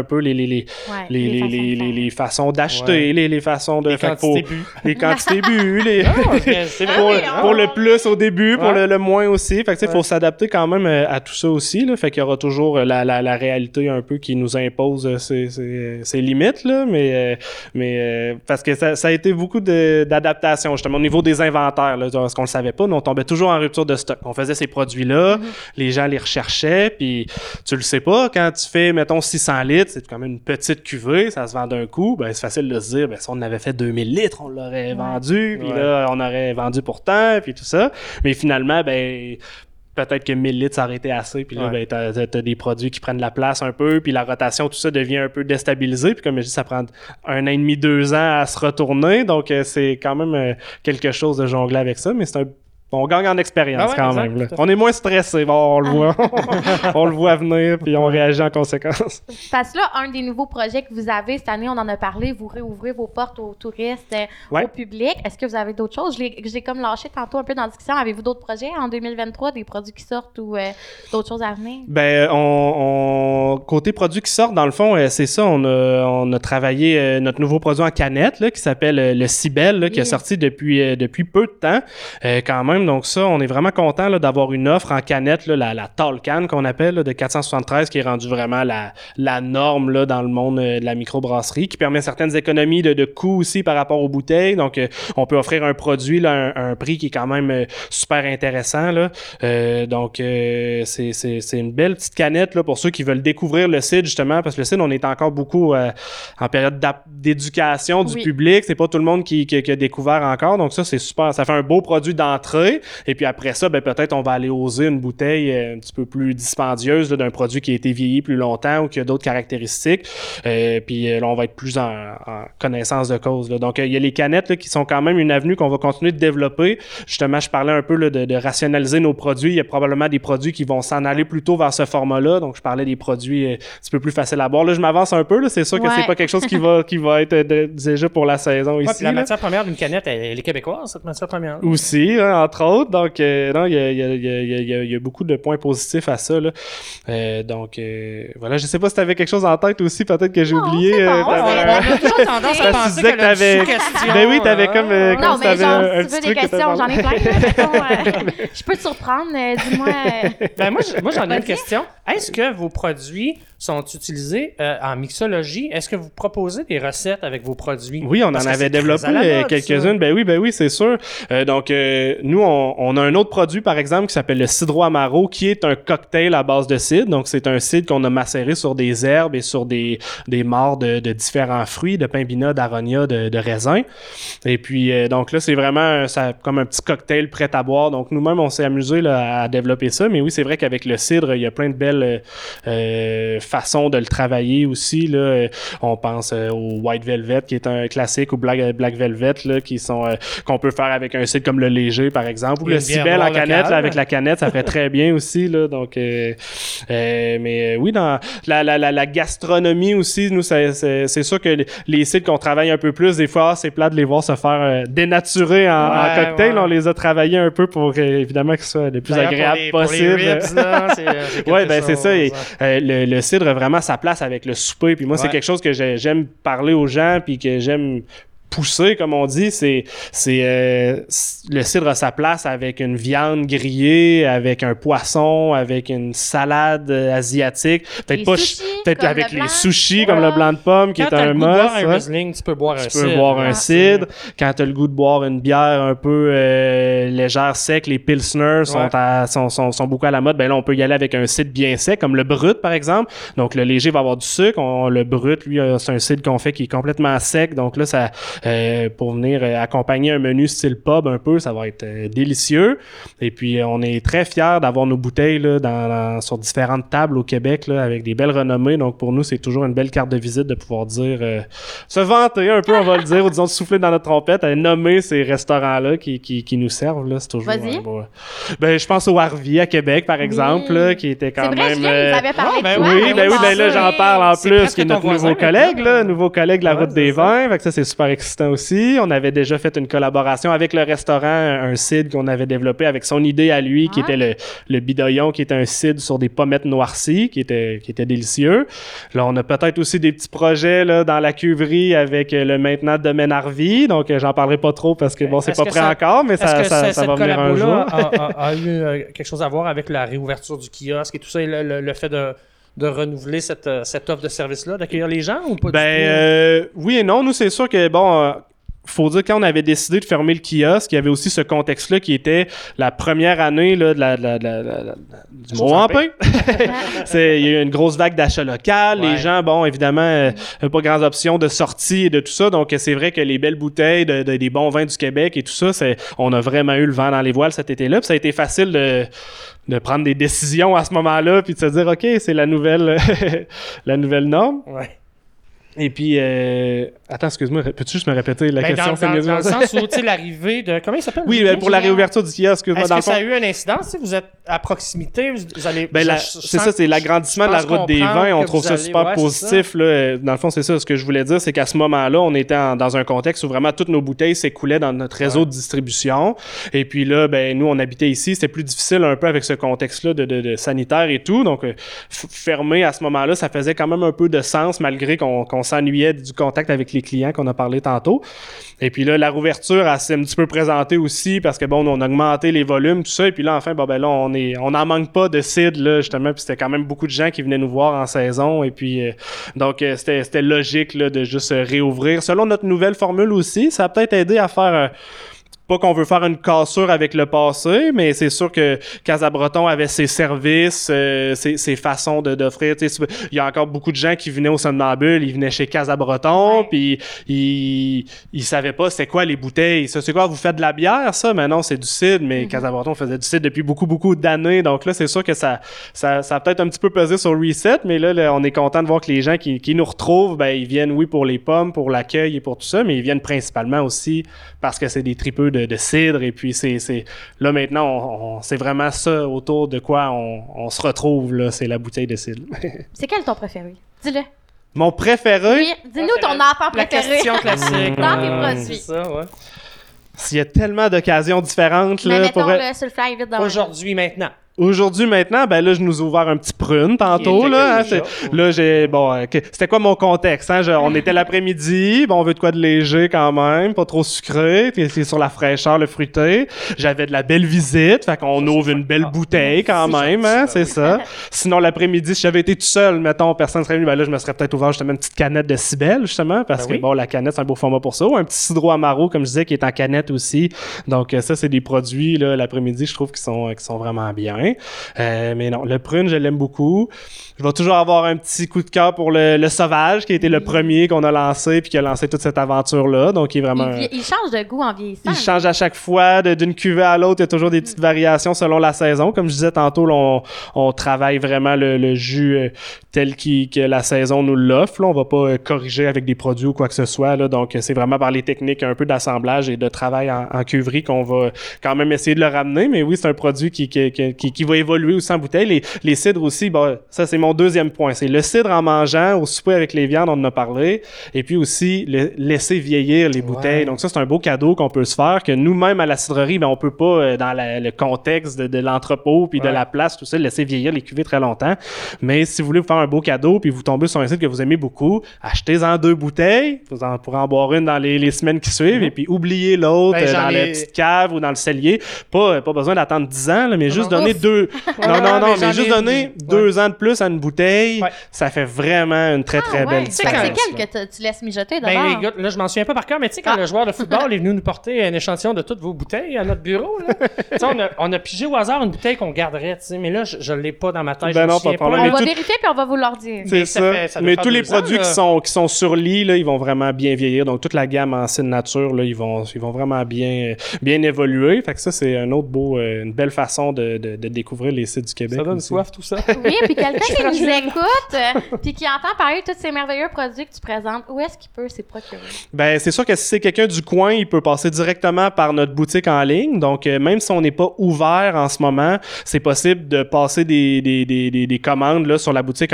[SPEAKER 4] peu les, les, les,
[SPEAKER 1] Ouais,
[SPEAKER 4] les, les,
[SPEAKER 1] façons de
[SPEAKER 4] les,
[SPEAKER 1] faire.
[SPEAKER 4] les, les façons d'acheter,
[SPEAKER 3] Ouais.
[SPEAKER 4] les, les façons de...
[SPEAKER 3] Les
[SPEAKER 4] fait que
[SPEAKER 3] quantités
[SPEAKER 4] faut-
[SPEAKER 3] bues.
[SPEAKER 4] les quantités bues, les...
[SPEAKER 3] Ah, c'est c'est
[SPEAKER 1] Ah
[SPEAKER 3] vrai.
[SPEAKER 4] pour,
[SPEAKER 1] oui,
[SPEAKER 4] pour
[SPEAKER 1] on-
[SPEAKER 4] le plus au début, pour
[SPEAKER 3] Ouais.
[SPEAKER 4] le, le moins aussi. Fait que, tu sais, il
[SPEAKER 3] Ouais.
[SPEAKER 4] faut s'adapter quand même euh, à tout ça aussi, là. Fait qu'il y aura toujours euh, la, la, la réalité un peu qui nous impose euh, ses, ses, ses limites, là. Mais, euh, mais euh, parce que ça, ça a été beaucoup de, d'adaptation, justement, au niveau des inventaires, là. Parce qu'on le savait pas, nous, on tombait toujours en rupture de stock. On faisait ces produits-là, les gens les recherchaient, puis tu le sais pas, quand tu fais, mettons, six cents litres, c'est quand même une petite cuvée, ça se vend d'un coup, ben c'est facile de se dire, ben si on avait fait deux mille litres, on l'aurait vendu, puis
[SPEAKER 3] Ouais.
[SPEAKER 4] là, on aurait vendu pour tant, puis tout ça. Mais finalement, ben peut-être que mille litres, ça aurait été assez, puis là,
[SPEAKER 3] Ouais.
[SPEAKER 4] ben t'as, t'as- t'as des produits qui prennent de la place un peu, puis la rotation, tout ça devient un peu déstabilisé, puis comme je dis, ça prend un an et demi, deux ans à se retourner, donc euh, c'est quand même euh, quelque chose de jongler avec ça, mais c'est un on gagne en expérience
[SPEAKER 3] Ah ouais,
[SPEAKER 4] quand
[SPEAKER 3] exact,
[SPEAKER 4] même. là.
[SPEAKER 3] tout à fait.
[SPEAKER 4] On est moins stressé, bon, on le voit. on le voit venir, puis on réagit en conséquence.
[SPEAKER 1] Parce que là, un des nouveaux projets que vous avez cette année, on en a parlé, vous réouvrez vos portes aux touristes, euh,
[SPEAKER 4] Ouais.
[SPEAKER 1] au public. Est-ce que vous avez d'autres choses? Je l'ai, je l'ai comme lâché tantôt un peu dans la discussion. Avez-vous d'autres projets en deux mille vingt-trois, des produits qui sortent ou euh, d'autres choses à venir?
[SPEAKER 4] Ben, on, on- côté produits qui sortent, dans le fond, euh, c'est ça, on a, on a travaillé euh, notre nouveau produit en canette, là, qui s'appelle euh, le Cibel, là, qui est
[SPEAKER 1] Oui.
[SPEAKER 4] sorti depuis, euh, depuis peu de temps, euh, quand même. Donc ça, on est vraiment content là, d'avoir une offre en canette, là, la, la tall can qu'on appelle, là, de quatre cent soixante-treize, qui est rendue vraiment la, la norme là, dans le monde euh, de la microbrasserie, qui permet certaines économies de, de coûts aussi par rapport aux bouteilles. Donc, euh, on peut offrir un produit là, un, un prix qui est quand même euh, super intéressant, là. Euh, donc, euh, c'est, c'est, c'est une belle petite canette là, pour ceux qui veulent découvrir le C I D, justement, parce que le C I D, on est encore beaucoup euh, en période d'ap- d'éducation du
[SPEAKER 1] Oui.
[SPEAKER 4] public. C'est pas tout le monde qui, qui, qui a découvert encore. Donc, ça, c'est super. Ça fait un beau produit d'entrée. Et puis après ça, ben, peut-être on va aller oser une bouteille euh, un petit peu plus dispendieuse là, d'un produit qui a été vieilli plus longtemps ou qui a d'autres caractéristiques. Euh, puis euh, là, on va être plus en, en connaissance de cause, là. Donc, euh, il y a les canettes là, qui sont quand même une avenue qu'on va continuer de développer. Justement, je parlais un peu là, de, de rationaliser nos produits. Il y a probablement des produits qui vont s'en aller plutôt vers ce format-là. Donc, je parlais des produits euh, un petit peu plus faciles à boire. Là, je m'avance un peu. Là. C'est sûr que
[SPEAKER 1] Ouais.
[SPEAKER 4] c'est pas quelque chose qui va, qui va être euh, de- déjà pour la saison
[SPEAKER 3] Ouais,
[SPEAKER 4] ici.
[SPEAKER 3] puis la
[SPEAKER 4] là.
[SPEAKER 3] matière première d'une canette, elle, elle est québécoise, cette matière première.
[SPEAKER 4] Aussi, hein, entre autres. Donc, euh, non, il y a, il y, a, il y, a, il y, a, il y a beaucoup de points positifs à ça. Là. Euh, donc, euh, voilà. Je sais pas si tu avais quelque chose en tête aussi, peut-être que j'ai
[SPEAKER 1] Non,
[SPEAKER 4] oublié.
[SPEAKER 1] c'est bon,
[SPEAKER 4] euh,
[SPEAKER 1] c'est
[SPEAKER 4] t'avais-
[SPEAKER 1] bon.
[SPEAKER 3] on a toujours tendance à
[SPEAKER 4] Parce que tu
[SPEAKER 3] penser
[SPEAKER 4] disais
[SPEAKER 3] que
[SPEAKER 4] que t'avais-
[SPEAKER 3] question.
[SPEAKER 4] Ben oui, t'avais comme, euh,
[SPEAKER 1] Non,
[SPEAKER 4] comme
[SPEAKER 1] mais
[SPEAKER 4] t'avais
[SPEAKER 1] genre,
[SPEAKER 4] un- un
[SPEAKER 1] si tu veux
[SPEAKER 4] petit
[SPEAKER 1] des
[SPEAKER 4] truc que
[SPEAKER 1] questions,
[SPEAKER 4] t'as
[SPEAKER 1] j'en ai plein. là, mettons, euh, je peux te surprendre, euh, dis-moi. euh,
[SPEAKER 3] Ben moi, je- moi, j'en ai une
[SPEAKER 1] Vas-y.
[SPEAKER 3] question. Est-ce que vos produits sont utilisés euh, en mixologie? Est-ce que vous proposez des recettes avec vos produits?
[SPEAKER 4] Oui, on
[SPEAKER 3] Parce
[SPEAKER 4] en
[SPEAKER 3] que
[SPEAKER 4] avait
[SPEAKER 3] c'est très
[SPEAKER 4] développé
[SPEAKER 3] à la
[SPEAKER 4] euh,
[SPEAKER 3] mode,
[SPEAKER 4] quelques-unes.
[SPEAKER 3] ça.
[SPEAKER 4] Ben oui, ben oui, c'est sûr. Euh, donc, euh, nous, on, on a un autre produit, par exemple, qui s'appelle le Cidro Amaro, qui est un cocktail à base de cidre. Donc, c'est un cidre qu'on a macéré sur des herbes et sur des, des morts de, de différents fruits, de pimbina, d'aronia, de, de raisin. Et puis, euh, donc là, c'est vraiment ça, comme un petit cocktail prêt à boire. Donc, nous-mêmes, on s'est amusé là, à développer ça. Mais oui, c'est vrai qu'avec le cidre, il y a plein de belles euh, euh, façons de le travailler aussi. Là. Euh, On pense euh, au White Velvet, qui est un classique, ou Black, Black Velvet, là, qui sont euh, qu'on peut faire avec un cidre comme le Léger, par exemple, ou
[SPEAKER 3] Et
[SPEAKER 4] le
[SPEAKER 3] une bière
[SPEAKER 4] Cibel en
[SPEAKER 3] noire
[SPEAKER 4] canette,
[SPEAKER 3] locale.
[SPEAKER 4] là, avec la canette, ça fait très bien aussi. Là, donc, euh, euh, mais euh, oui, dans la, la, la, la gastronomie aussi, nous, c'est, c'est, c'est sûr que les, les cidres qu'on travaille un peu plus, des fois, ah, c'est plat de les voir se faire euh, dénaturer en, en
[SPEAKER 3] Ouais,
[SPEAKER 4] cocktail.
[SPEAKER 3] ouais.
[SPEAKER 4] On les a travaillés un peu pour, euh, évidemment, que ce soit le plus
[SPEAKER 3] D'ailleurs,
[SPEAKER 4] agréable
[SPEAKER 3] pour les, pour
[SPEAKER 4] possible.
[SPEAKER 3] les ribs, là, c'est, euh, c'est quelque
[SPEAKER 4] Ouais, ben c'est
[SPEAKER 3] chose,
[SPEAKER 4] ça. Et,
[SPEAKER 3] hein.
[SPEAKER 4] euh, le, le cidre a vraiment sa place avec le souper. Puis moi, c'est
[SPEAKER 3] Ouais.
[SPEAKER 4] quelque chose que j'ai- j'aime parler aux gens, puis que j'aime pousser, comme on dit. C'est, c'est euh, c- le cidre a sa place avec une viande grillée, avec un poisson, avec une salade euh, asiatique. Peut-être
[SPEAKER 1] Les
[SPEAKER 4] pas,
[SPEAKER 1] sushis,
[SPEAKER 4] peut-être
[SPEAKER 1] comme
[SPEAKER 4] avec
[SPEAKER 1] le
[SPEAKER 4] les
[SPEAKER 1] blanc.
[SPEAKER 4] sushis,
[SPEAKER 1] Ouais.
[SPEAKER 4] comme le blanc de pomme, qui
[SPEAKER 3] Quand
[SPEAKER 4] est
[SPEAKER 3] t'as
[SPEAKER 4] un
[SPEAKER 3] le goût de boire
[SPEAKER 4] must.
[SPEAKER 3] un
[SPEAKER 4] ouais.
[SPEAKER 3] Riesling, tu peux boire un
[SPEAKER 4] Tu peux
[SPEAKER 3] cidre.
[SPEAKER 4] boire un
[SPEAKER 1] Ah.
[SPEAKER 4] cidre. Quand tu as le goût de boire une bière un peu euh, légère, sec, les pilsners sont,
[SPEAKER 3] Ouais.
[SPEAKER 4] à- sont, sont, sont beaucoup à la mode. Ben là, on peut y aller avec un cidre bien sec, comme le brut, par exemple. Donc, le léger va avoir du sucre. On- le brut, lui, euh, c'est un cidre qu'on fait qui est complètement sec. Donc là, ça euh, pour venir euh, accompagner un menu style pub un peu, ça va être euh, délicieux. Et puis, euh, on est très fiers d'avoir nos bouteilles là, dans, dans- sur différentes tables au Québec là, avec des belles renommées. Donc, pour nous, c'est toujours une belle carte de visite de pouvoir dire, euh, se vanter un peu, on va le dire, ou disons de souffler dans notre trompette, à nommer ces restaurants-là qui, qui, qui nous servent. Là, c'est toujours
[SPEAKER 1] Vas-y.
[SPEAKER 4] un beau- Ben, je pense au Harvey à Québec, par exemple, là, qui était
[SPEAKER 1] C'est
[SPEAKER 4] quand
[SPEAKER 1] vrai,
[SPEAKER 4] même...
[SPEAKER 1] Julien,
[SPEAKER 4] euh,
[SPEAKER 1] ils avaient parlé
[SPEAKER 3] ouais, ben
[SPEAKER 1] de toi.
[SPEAKER 4] oui,
[SPEAKER 1] mais
[SPEAKER 4] ben oui, ben là,
[SPEAKER 1] pensais-
[SPEAKER 4] j'en parle en
[SPEAKER 3] C'est
[SPEAKER 4] plus,
[SPEAKER 3] presque
[SPEAKER 4] qui est notre
[SPEAKER 3] ton voisin,
[SPEAKER 4] nouveau collègue,
[SPEAKER 3] maintenant.
[SPEAKER 4] là, nouveau collègue de la
[SPEAKER 3] Ouais,
[SPEAKER 4] route
[SPEAKER 3] c'est
[SPEAKER 4] des
[SPEAKER 3] ça.
[SPEAKER 4] vins. Fait que ça, c'est super excitant aussi. On avait déjà fait une collaboration avec le restaurant, un cidre qu'on avait développé avec son idée à lui, qui
[SPEAKER 1] Ah.
[SPEAKER 4] était le, le bidoyon, qui était un cidre sur des pommettes noircies, qui était, qui était délicieux. peu. Là, on a peut-être aussi des petits projets là, dans la cuverie avec euh, le maintenant de Ménarvie. Donc, euh, j'en parlerai pas trop parce que bon, c'est
[SPEAKER 3] Est-ce
[SPEAKER 4] pas
[SPEAKER 3] que
[SPEAKER 4] prêt
[SPEAKER 3] ça-
[SPEAKER 4] encore, mais ça,
[SPEAKER 3] Est-ce que
[SPEAKER 4] ça,
[SPEAKER 3] ce-
[SPEAKER 4] ça va
[SPEAKER 3] cette
[SPEAKER 4] venir un jour.
[SPEAKER 3] collabo-là a, a- a eu euh, quelque chose à voir avec la réouverture du kiosque et tout ça, et le, le- le fait de, de renouveler cette, euh, cette offre de service-là, d'accueillir les gens ou pas
[SPEAKER 4] Ben
[SPEAKER 3] du tout?
[SPEAKER 4] euh, oui et non. Nous, c'est sûr que bon. Euh, faut dire, quand on avait décidé de fermer le kiosque, il y avait aussi ce contexte-là qui était la première année là, de la, de la, de la, de la- du mot en pain. C'est- Il y a eu une grosse vague d'achats local.
[SPEAKER 3] Ouais.
[SPEAKER 4] Les gens, bon, évidemment, euh, n'avaient pas grandes options de sortie et de tout ça. Donc, c'est vrai que les belles bouteilles de, de- des bons vins du Québec et tout ça, c'est, on a vraiment eu le vent dans les voiles cet été-là. Puis ça a été facile de, de prendre des décisions à ce moment-là puis de se dire, OK, c'est la nouvelle, la nouvelle norme.
[SPEAKER 3] Ouais.
[SPEAKER 4] Et puis, euh... attends, excuse-moi, peux-tu juste me répéter la
[SPEAKER 3] Ben,
[SPEAKER 4] question?
[SPEAKER 3] dans,
[SPEAKER 4] c'est
[SPEAKER 3] dans-
[SPEAKER 4] mieux.
[SPEAKER 3] dans le sens où, tu sais, l'arrivée de... Comment il s'appelle?
[SPEAKER 4] Oui, ben, pour la réouverture du kiosque, excuse-moi,
[SPEAKER 3] Est-ce
[SPEAKER 4] dans
[SPEAKER 3] que
[SPEAKER 4] le fond.
[SPEAKER 3] ça a eu une incidence? Si vous êtes à proximité, vous, vous allez...
[SPEAKER 4] Ben, la-
[SPEAKER 3] je- je
[SPEAKER 4] c'est
[SPEAKER 3] sens
[SPEAKER 4] ça, c'est
[SPEAKER 3] que-
[SPEAKER 4] l'agrandissement de
[SPEAKER 3] je
[SPEAKER 4] la
[SPEAKER 3] pense
[SPEAKER 4] route des
[SPEAKER 3] comprendre
[SPEAKER 4] vins. On
[SPEAKER 3] que
[SPEAKER 4] trouve
[SPEAKER 3] vous
[SPEAKER 4] ça
[SPEAKER 3] allez-
[SPEAKER 4] super
[SPEAKER 3] ouais, c'est
[SPEAKER 4] positif. Là. Dans le fond, c'est ça. Ce que je voulais dire, c'est qu'à ce moment-là, on était en- dans un contexte où vraiment toutes nos bouteilles s'écoulaient dans notre réseau
[SPEAKER 3] Ouais.
[SPEAKER 4] de distribution. Et puis là, ben, nous, on habitait ici. C'était plus difficile un peu avec ce contexte-là de, de, de sanitaire et tout. Donc, euh, f- fermer à ce moment-là, ça faisait quand même un peu de sens malgré qu'on, qu'on s'ennuyait du contact avec les clients qu'on a parlé tantôt. Et puis là, la rouverture, elle s'est un petit peu présentée aussi parce que bon, on a augmenté les volumes, tout ça. Et puis là, enfin, bon, ben là, on est, on n'en manque pas de cidre, là, justement. Puis c'était quand même beaucoup de gens qui venaient nous voir en saison. Et puis, euh, donc, euh, c'était, c'était logique, là, de juste euh, réouvrir. Selon notre nouvelle formule aussi, ça a peut-être aidé à faire... euh, pas qu'on veut faire une cassure avec le passé, mais c'est sûr que Casa Breton avait ses services, euh, ses, ses façons de, d'offrir. Tu sais, il y a encore beaucoup de gens qui venaient au Somnambule, ils venaient chez Casa Breton,
[SPEAKER 1] Ouais.
[SPEAKER 4] puis ils, ils savaient pas c'est quoi les bouteilles. Ça, c'est quoi, vous faites de la bière, ça? Mais non, c'est du cidre, mais
[SPEAKER 1] Mm-hmm.
[SPEAKER 4] Casa Breton faisait du cidre depuis beaucoup, beaucoup d'années. Donc là, c'est sûr que ça, ça, ça a peut-être un petit peu pesé sur le reset, mais là, là, on est content de voir que les gens qui, qui nous retrouvent, ben, ils viennent, oui, pour les pommes, pour l'accueil et pour tout ça, mais ils viennent principalement aussi parce que c'est des tripeux de, de cidre. Et puis, c'est, c'est là, maintenant, on, on- c'est vraiment ça autour de quoi on, on se retrouve, là. C'est la bouteille de cidre.
[SPEAKER 1] C'est quel ton préféré? Dis-le.
[SPEAKER 4] Mon préféré,
[SPEAKER 1] Oui, dis-nous
[SPEAKER 3] Ah, c'est
[SPEAKER 1] ton
[SPEAKER 3] la-
[SPEAKER 1] enfant
[SPEAKER 3] La
[SPEAKER 1] préféré.
[SPEAKER 3] question classique.
[SPEAKER 1] Dans tes
[SPEAKER 3] Ouais,
[SPEAKER 1] produits.
[SPEAKER 3] C'est ça, ouais.
[SPEAKER 4] s'il y a tellement d'occasions différentes,
[SPEAKER 1] Mais
[SPEAKER 4] là,
[SPEAKER 1] mettons
[SPEAKER 4] pour...
[SPEAKER 1] le sur le fly vite dans
[SPEAKER 3] Aujourd'hui, maintenant.
[SPEAKER 4] Aujourd'hui, maintenant, ben là, je nous ai ouvert un petit prune tantôt,
[SPEAKER 3] Qui est
[SPEAKER 4] là. hein,
[SPEAKER 3] déjà.
[SPEAKER 4] c'est- là, j'ai, bon, euh, que- c'était quoi mon contexte, hein? Je- on était l'après-midi, bon, on veut de quoi de léger quand même, pas trop sucré, puis c'est sur la fraîcheur, le fruité. J'avais de la belle visite, fait qu'on ouvre une belle
[SPEAKER 3] Ah,
[SPEAKER 4] bouteille quand
[SPEAKER 3] c'est
[SPEAKER 4] même,
[SPEAKER 3] gentil,
[SPEAKER 4] hein,
[SPEAKER 3] ben
[SPEAKER 4] c'est
[SPEAKER 3] oui.
[SPEAKER 4] ça. Sinon, l'après-midi, si j'avais été tout seul, mettons, personne serait venu, ben là, je me serais peut-être ouvert justement une petite canette de Cybelle, justement, parce
[SPEAKER 3] Ben
[SPEAKER 4] que,
[SPEAKER 3] oui.
[SPEAKER 4] bon, la canette, c'est un beau format pour ça. Ou un petit cidro amaro, comme je disais, qui est en canette aussi. Donc, euh, ça, c'est des produits, là, l'après-midi, je trouve, qui sont, euh, qui sont vraiment bien. Euh, mais non, le prune, je l'aime beaucoup. Je vais toujours avoir un petit coup de cœur pour le, le sauvage, qui a été le premier qu'on a lancé, puis qui a lancé toute cette aventure-là. Donc, il est vraiment...
[SPEAKER 1] Il, vie- il change de goût en vieillissant.
[SPEAKER 4] Il change à chaque fois, de- d'une cuvée à l'autre, il y a toujours des petites variations selon la saison. Comme je disais tantôt, là, on, on travaille vraiment le, le jus euh, tel qu'il- que la saison nous l'offre. Là. On va pas euh, corriger avec des produits ou quoi que ce soit. Là. Donc, euh, c'est vraiment par les techniques un peu d'assemblage et de travail en, en cuverie qu'on va quand même essayer de le ramener. Mais oui, c'est un produit qui, qui, qui, qui- qui va évoluer aussi en bouteille. Les, les cidres aussi, bon, ça, c'est mon deuxième point. C'est le cidre en mangeant, au souper avec les viandes, on en a parlé. Et puis aussi, le, laisser vieillir les bouteilles.
[SPEAKER 3] Ouais.
[SPEAKER 4] Donc, ça, c'est un beau cadeau qu'on peut se faire, que nous-mêmes, à la cidrerie, ben, on peut pas, euh, dans la- le contexte de, de l'entrepôt puis de
[SPEAKER 3] Ouais.
[SPEAKER 4] la place, tout ça, laisser vieillir les cuvées très longtemps. Mais si vous voulez vous faire un beau cadeau puis vous tombez sur un site que vous aimez beaucoup, achetez-en deux bouteilles. Vous en pourrez en boire une dans les, les semaines qui suivent
[SPEAKER 3] Mhm.
[SPEAKER 4] et puis oubliez l'autre
[SPEAKER 3] Ben,
[SPEAKER 4] euh,
[SPEAKER 3] j'en
[SPEAKER 4] dans
[SPEAKER 3] ai-
[SPEAKER 4] la petite cave ou dans le cellier. Pas, euh, pas besoin d'attendre dix ans, là, mais juste
[SPEAKER 3] non.
[SPEAKER 4] donner
[SPEAKER 1] Ouf.
[SPEAKER 4] deux.
[SPEAKER 3] Ouais,
[SPEAKER 4] non, non,
[SPEAKER 3] ouais,
[SPEAKER 4] non,
[SPEAKER 3] mais
[SPEAKER 4] mais,
[SPEAKER 3] j'en
[SPEAKER 4] juste
[SPEAKER 3] ai-
[SPEAKER 4] donner
[SPEAKER 3] ouais.
[SPEAKER 4] deux ans de plus à une bouteille,
[SPEAKER 3] Ouais.
[SPEAKER 4] ça fait vraiment une très, très
[SPEAKER 1] Ah,
[SPEAKER 4] belle
[SPEAKER 1] ouais. Fait que
[SPEAKER 4] différence.
[SPEAKER 1] c'est quel
[SPEAKER 4] là.
[SPEAKER 1] que tu- tu laisses mijoter
[SPEAKER 3] Ben,
[SPEAKER 1] d'abord?
[SPEAKER 3] les gars, là, je m'en souviens pas par cœur, mais tu sais, quand
[SPEAKER 1] Ah.
[SPEAKER 3] le joueur de football est venu nous porter un échantillon de toutes vos bouteilles à notre bureau, là, tu sais, on a, on a pigé au hasard une bouteille qu'on garderait, tu sais, mais là, je, je l'ai pas dans ma tête.
[SPEAKER 4] Ben
[SPEAKER 3] je me
[SPEAKER 4] non,
[SPEAKER 3] souviens
[SPEAKER 4] pas de problème.
[SPEAKER 1] On
[SPEAKER 4] mais
[SPEAKER 1] va
[SPEAKER 4] tout-
[SPEAKER 1] vérifier puis on va vous leur dire.
[SPEAKER 4] C'est
[SPEAKER 3] Mais ça
[SPEAKER 4] ça.
[SPEAKER 3] fait- ça doit
[SPEAKER 4] mais
[SPEAKER 3] faire
[SPEAKER 4] tous les
[SPEAKER 3] deux ans,
[SPEAKER 4] produits
[SPEAKER 3] là.
[SPEAKER 4] qui sont qui sont sur lit là, ils vont vraiment bien vieillir. Donc toute la gamme en signature là, ils vont ils vont vraiment bien bien évoluer. Fait que ça c'est un autre beau euh, une belle façon de, de, de découvrir les sites du Québec.
[SPEAKER 3] Ça donne
[SPEAKER 4] aussi.
[SPEAKER 3] soif, tout ça.
[SPEAKER 1] Oui, puis quelqu'un qui nous écoute euh, puis qui entend parler de tous ces merveilleux produits que tu présentes, où est-ce qu'il peut s'y procurer?
[SPEAKER 4] Ben c'est sûr que si c'est quelqu'un du coin, il peut passer directement par notre boutique en ligne. Donc euh, même si on n'est pas ouvert en ce moment, c'est possible de passer des, des, des, des, des commandes là sur la boutique en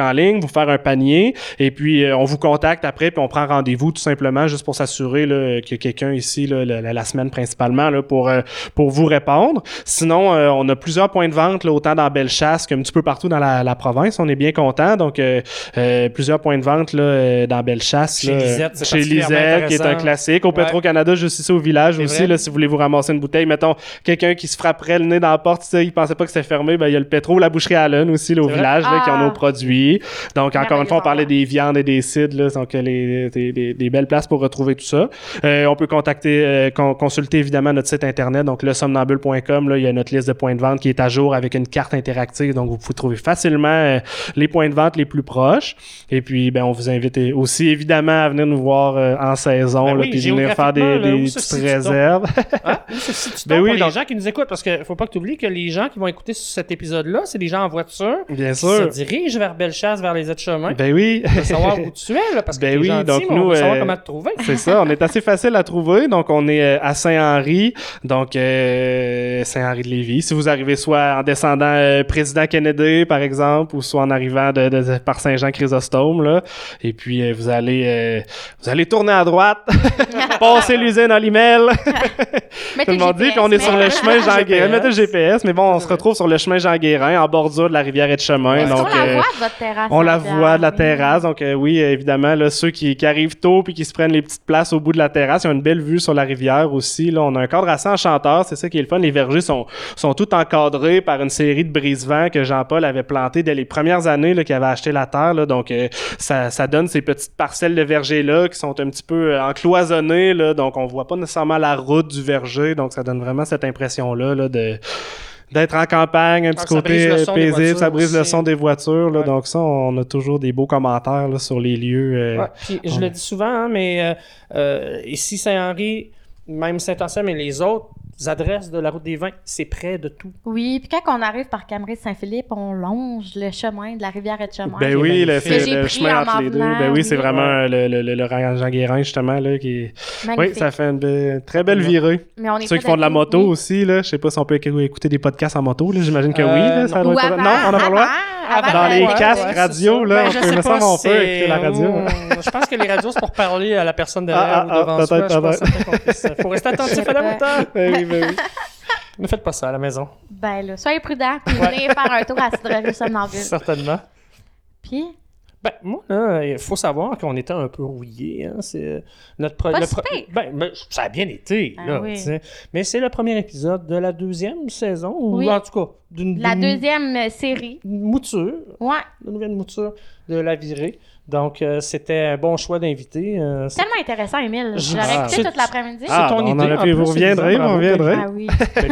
[SPEAKER 4] en ligne, vous faire un panier, et puis euh, on vous contacte après, puis on prend rendez-vous tout simplement juste pour s'assurer là, que quelqu'un ici, là, la, la semaine principalement, là, pour, euh, pour vous répondre. Sinon, euh, on a plusieurs points de vente, là, autant dans Bellechasse qu'un petit peu partout dans la, la province. On est bien content. Donc, euh, euh, plusieurs points de vente là, euh, dans Bellechasse.
[SPEAKER 3] Chez
[SPEAKER 4] là,
[SPEAKER 3] Lisette, c'est
[SPEAKER 4] Chez
[SPEAKER 3] particulièrement
[SPEAKER 4] Lisette, qui est un
[SPEAKER 3] intéressant.
[SPEAKER 4] classique. Au
[SPEAKER 3] Ouais.
[SPEAKER 4] Petro-Canada, juste ici au village
[SPEAKER 3] C'est
[SPEAKER 4] aussi,
[SPEAKER 3] vrai.
[SPEAKER 4] là, si vous voulez vous ramasser une bouteille. Mettons, quelqu'un qui se frapperait le nez dans la porte, tu sais, il pensait pas que c'était fermé, ben il y a le Petro, la boucherie Allen aussi, là, au
[SPEAKER 3] C'est vrai?
[SPEAKER 4] village, là, qui ont
[SPEAKER 1] Ah.
[SPEAKER 4] nos produits. Donc, encore
[SPEAKER 1] Merveilleux
[SPEAKER 4] une fois, on parlait
[SPEAKER 1] endroit.
[SPEAKER 4] des viandes et des cidres, là, donc les, des, des, des belles places pour retrouver tout ça. Euh, on peut contacter, euh, con- consulter évidemment notre site internet, donc le somnambule point com. Là, il y a notre liste de points de vente qui est à jour avec une carte interactive, donc vous pouvez trouver facilement euh, les points de vente les plus proches. Et puis, ben, on vous invite aussi évidemment à venir nous voir euh, en saison,
[SPEAKER 3] Ben
[SPEAKER 4] là,
[SPEAKER 3] oui,
[SPEAKER 4] puis venir faire des,
[SPEAKER 3] géographiquement, là,
[SPEAKER 4] des
[SPEAKER 3] où se
[SPEAKER 4] petites
[SPEAKER 3] situe-t-on?
[SPEAKER 4] réserves.
[SPEAKER 3] Hein? Où se situe-t-on
[SPEAKER 4] Ben oui,
[SPEAKER 3] pour les
[SPEAKER 4] donc-
[SPEAKER 3] gens qui nous écoutent? Parce qu'il faut pas que tu oublies que les gens qui vont écouter cet épisode-là, c'est des gens en voiture
[SPEAKER 4] Bien
[SPEAKER 3] qui
[SPEAKER 4] sûr.
[SPEAKER 3] se dirigent vers Bellechasse, vers les aides-chemins.
[SPEAKER 4] Ben oui.
[SPEAKER 3] On veut savoir où tu es, là, parce que
[SPEAKER 4] Ben
[SPEAKER 3] t'es
[SPEAKER 4] oui,
[SPEAKER 3] gentil,
[SPEAKER 4] donc
[SPEAKER 3] mais on
[SPEAKER 4] nous,
[SPEAKER 3] veut savoir
[SPEAKER 4] euh,
[SPEAKER 3] comment te trouver.
[SPEAKER 4] C'est ça, on est assez facile à trouver. Donc, on est euh, à Saint-Henri, donc euh, Saint-Henri de Lévis. Si vous arrivez soit en descendant euh, Président Kennedy, par exemple, ou soit en arrivant de, de- de- par Saint-Jean-Chrysostome, là. Et puis, euh, vous allez euh, vous allez tourner à droite, passer l'usine à l'Imel. Tout le monde dit qu'on est sur le chemin Jean Guérin. Mettez le G P S, mais bon, on se retrouve sur le chemin Jean Guérin, en bordure de la rivière Etchemin.
[SPEAKER 1] Est-ce
[SPEAKER 4] Donc,
[SPEAKER 1] qu'on la
[SPEAKER 4] euh,
[SPEAKER 1] voit de votre terrasse?
[SPEAKER 4] on la
[SPEAKER 1] Jean-Pierre?
[SPEAKER 4] voit de la
[SPEAKER 1] Oui.
[SPEAKER 4] terrasse, donc euh, oui, euh, évidemment, là, ceux qui, qui arrivent tôt puis qui se prennent les petites places au bout de la terrasse, ils ont une belle vue sur la rivière aussi. Là, on a un cadre assez enchanteur, c'est ça qui est le fun. Les vergers sont, sont tout encadrés par une série de brise-vents que Jean-Paul avait plantés dès les premières années là, qu'il avait acheté la terre. Là, donc, euh, ça, ça donne ces petites parcelles de vergers-là qui sont un petit peu euh, encloisonnées. Là, donc, on voit pas nécessairement la route du verger. Donc, ça donne vraiment cette impression-là là, de... d'être en campagne, un petit
[SPEAKER 3] Ah, ça brise
[SPEAKER 4] côté
[SPEAKER 3] le
[SPEAKER 4] euh,
[SPEAKER 3] son des
[SPEAKER 4] paisible,
[SPEAKER 3] voitures
[SPEAKER 4] ça brise le
[SPEAKER 3] aussi.
[SPEAKER 4] son des voitures. Là,
[SPEAKER 3] Ouais.
[SPEAKER 4] Donc ça, on a toujours des beaux commentaires là, sur les lieux. euh,
[SPEAKER 3] Ouais, puis je le dis souvent, hein, mais euh, euh, ici, Saint-Henri, même Saint-Anselme et les autres adresses de la route des vins, c'est près de tout.
[SPEAKER 1] Oui, puis quand on arrive par Cameray-Saint-Philippe, on longe le chemin de la rivière Etchemin.
[SPEAKER 4] Ben oui, le,
[SPEAKER 3] magnifique.
[SPEAKER 4] c'est
[SPEAKER 1] Que j'ai
[SPEAKER 4] le
[SPEAKER 1] pris
[SPEAKER 4] chemin
[SPEAKER 1] en
[SPEAKER 4] entre les deux.
[SPEAKER 1] m'en
[SPEAKER 4] Ben oui, c'est
[SPEAKER 1] venant,
[SPEAKER 4] vraiment
[SPEAKER 3] oui.
[SPEAKER 4] le, le, le, le rang Jean Guérin, justement, là, qui est... Oui,
[SPEAKER 1] Magnifique.
[SPEAKER 4] ça fait une be- très belle
[SPEAKER 3] Ouais.
[SPEAKER 4] virée.
[SPEAKER 1] Mais on est
[SPEAKER 4] Ceux qui
[SPEAKER 1] près
[SPEAKER 4] font de la
[SPEAKER 1] tout,
[SPEAKER 4] moto
[SPEAKER 1] oui.
[SPEAKER 4] aussi, là, je sais pas si on peut écou- écouter des podcasts en moto, là, j'imagine que
[SPEAKER 3] Euh,
[SPEAKER 4] oui. Là, ça
[SPEAKER 1] Ou
[SPEAKER 4] doit être-
[SPEAKER 1] avant,
[SPEAKER 4] Non, on n'a pas le droit.
[SPEAKER 1] avant,
[SPEAKER 4] Dans
[SPEAKER 1] avant
[SPEAKER 4] les
[SPEAKER 1] le-
[SPEAKER 3] ouais,
[SPEAKER 4] casques
[SPEAKER 3] ouais,
[SPEAKER 4] radio,
[SPEAKER 3] c'est
[SPEAKER 4] là,
[SPEAKER 3] ça.
[SPEAKER 4] on
[SPEAKER 3] je
[SPEAKER 4] peut-
[SPEAKER 3] sais
[SPEAKER 4] me
[SPEAKER 3] pas
[SPEAKER 4] semble on
[SPEAKER 3] si
[SPEAKER 4] peut
[SPEAKER 3] c'est-
[SPEAKER 4] écouter la radio.
[SPEAKER 3] Ouh, je pense que les radios, c'est pour parler à la personne derrière
[SPEAKER 4] Ah,
[SPEAKER 3] ou
[SPEAKER 4] ah,
[SPEAKER 3] devant
[SPEAKER 4] ah,
[SPEAKER 3] soi.
[SPEAKER 4] peut-être,
[SPEAKER 3] Je pense
[SPEAKER 4] peut-être.
[SPEAKER 3] certain qu'on puisse- faut rester attentif à la moto.
[SPEAKER 4] Ben oui, ben oui.
[SPEAKER 3] Ne faites pas ça à la maison.
[SPEAKER 1] Ben là, soyez prudents, puis
[SPEAKER 3] Ouais.
[SPEAKER 1] venez faire un tour à la cidrerie Somnambule.
[SPEAKER 3] Certainement.
[SPEAKER 1] Puis,
[SPEAKER 3] Ben, moi, là, il faut savoir qu'on était un peu rouillés. Hein. C'est euh, notre pro-
[SPEAKER 1] Pas
[SPEAKER 3] le
[SPEAKER 1] si
[SPEAKER 3] pro-
[SPEAKER 1] pire.
[SPEAKER 3] ben, ben, ça a bien été.
[SPEAKER 1] Ah
[SPEAKER 3] Là,
[SPEAKER 1] oui.
[SPEAKER 3] tu sais. Mais c'est le premier épisode de la deuxième saison, ou
[SPEAKER 1] Oui.
[SPEAKER 3] en tout cas, d'une
[SPEAKER 1] la
[SPEAKER 3] d'une
[SPEAKER 1] deuxième euh, série.
[SPEAKER 3] mouture,
[SPEAKER 1] Ouais,
[SPEAKER 3] la nouvelle mouture de la virée. Donc, euh, c'était un bon choix d'invité. Euh, c'est-
[SPEAKER 1] tellement intéressant, Émile.
[SPEAKER 3] Je-
[SPEAKER 1] Je l'aurais
[SPEAKER 3] Ah.
[SPEAKER 1] écouté
[SPEAKER 3] C'est-
[SPEAKER 1] toute l'après-midi.
[SPEAKER 4] Ah,
[SPEAKER 3] ton
[SPEAKER 4] on
[SPEAKER 3] idée,
[SPEAKER 4] en a
[SPEAKER 3] en
[SPEAKER 4] fait, vous
[SPEAKER 3] plus,
[SPEAKER 4] reviendrez,
[SPEAKER 3] Elisa,
[SPEAKER 4] vous
[SPEAKER 3] bravo.
[SPEAKER 4] reviendrez.
[SPEAKER 1] Ah oui.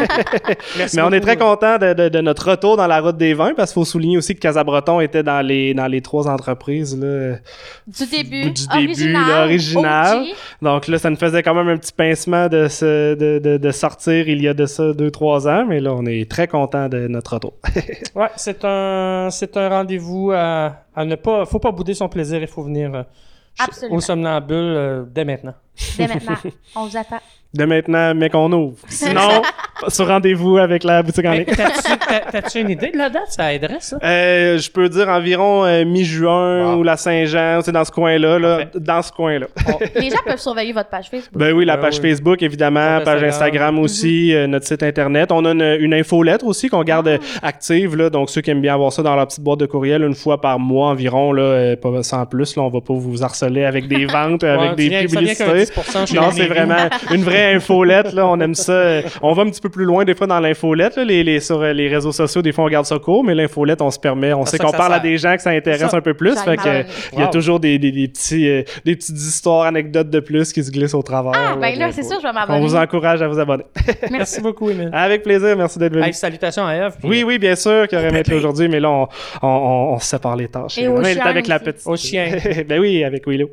[SPEAKER 3] Merci
[SPEAKER 4] Mais on est
[SPEAKER 3] beaucoup.
[SPEAKER 4] très content de, de- de notre retour dans la route des vins parce qu'il faut souligner aussi que Casabreton était dans les, dans les trois entreprises. Là.
[SPEAKER 1] Du début,
[SPEAKER 4] Du début,
[SPEAKER 1] original,
[SPEAKER 4] là, original.
[SPEAKER 1] O G.
[SPEAKER 4] Donc là, ça nous faisait quand même un petit pincement de, se, de, de, de sortir il y a de ça deux, trois ans. Mais là, on est très content de notre retour.
[SPEAKER 3] Ouais, c'est un, c'est un rendez-vous à, à ne pas... faut pas bouder son plaisir, il faut venir euh, chez-
[SPEAKER 1] Absolument.
[SPEAKER 3] au Somnambule euh, dès maintenant.
[SPEAKER 1] Dès maintenant, on vous attend.
[SPEAKER 4] De maintenant, mais qu'on ouvre. Sinon, sur rendez-vous avec la boutique en
[SPEAKER 3] Mais
[SPEAKER 4] ligne.
[SPEAKER 3] t'as-tu, t'as- t'as-tu une idée de la date? Ça aiderait, ça?
[SPEAKER 4] Euh, je peux dire environ euh, mi-juin
[SPEAKER 3] Wow.
[SPEAKER 4] ou la Saint-Jean, c'est dans ce coin-là, là,
[SPEAKER 3] Parfait.
[SPEAKER 4] dans ce coin-là.
[SPEAKER 1] Les gens peuvent surveiller votre page Facebook.
[SPEAKER 4] Ben oui, la
[SPEAKER 3] Ben
[SPEAKER 4] page
[SPEAKER 3] oui.
[SPEAKER 4] Facebook, évidemment,
[SPEAKER 3] Compte
[SPEAKER 4] page
[SPEAKER 3] Instagram.
[SPEAKER 4] Instagram aussi, euh, notre site Internet. On a une, une infolettre aussi qu'on garde euh, active, là, donc ceux qui aiment bien avoir ça dans leur petite boîte de courriel une fois par mois environ, là, euh, pas sans plus, là, on va pas vous harceler avec des ventes, euh, avec
[SPEAKER 3] Ouais,
[SPEAKER 4] des
[SPEAKER 3] tu viens- ça vient qu'un
[SPEAKER 4] publicités.
[SPEAKER 3] dix pour cent chez
[SPEAKER 4] Non,
[SPEAKER 3] les
[SPEAKER 4] c'est
[SPEAKER 3] mairies.
[SPEAKER 4] vraiment une vraie infolette, là, on aime ça. euh, On va un petit peu plus loin des fois dans l'infolette, là, les, les, sur euh, les réseaux sociaux, des fois on garde ça court, mais l'infolette, on se permet, on
[SPEAKER 3] C'est
[SPEAKER 4] sait
[SPEAKER 3] ça
[SPEAKER 4] qu'on
[SPEAKER 3] que ça
[SPEAKER 4] parle à
[SPEAKER 3] sert.
[SPEAKER 4] des gens que ça intéresse
[SPEAKER 3] Ça.
[SPEAKER 4] un peu plus,
[SPEAKER 1] J'aime
[SPEAKER 4] fait que
[SPEAKER 1] bien.
[SPEAKER 4] euh, il y a
[SPEAKER 3] Wow.
[SPEAKER 4] toujours des, des, des petits, euh, des petites histoires, anecdotes de plus qui se glissent au travers.
[SPEAKER 1] Ah, ben
[SPEAKER 4] de
[SPEAKER 1] là, c'est
[SPEAKER 4] l'info.
[SPEAKER 1] sûr, je vais
[SPEAKER 4] On
[SPEAKER 1] m'abonner.
[SPEAKER 4] vous encourage à vous abonner.
[SPEAKER 3] Merci beaucoup, Émile.
[SPEAKER 4] Avec plaisir, merci d'être venu.
[SPEAKER 3] Hey, salutations à Eve. puis
[SPEAKER 4] Oui, oui, bien sûr qu'il aurait aimé être là aujourd'hui, mais là, on, on, on, on se sépare les tâches.
[SPEAKER 1] Et au
[SPEAKER 4] On est
[SPEAKER 1] chien
[SPEAKER 4] avec la
[SPEAKER 1] aussi.
[SPEAKER 4] petite.
[SPEAKER 3] Au chien.
[SPEAKER 4] ben oui, avec Willow.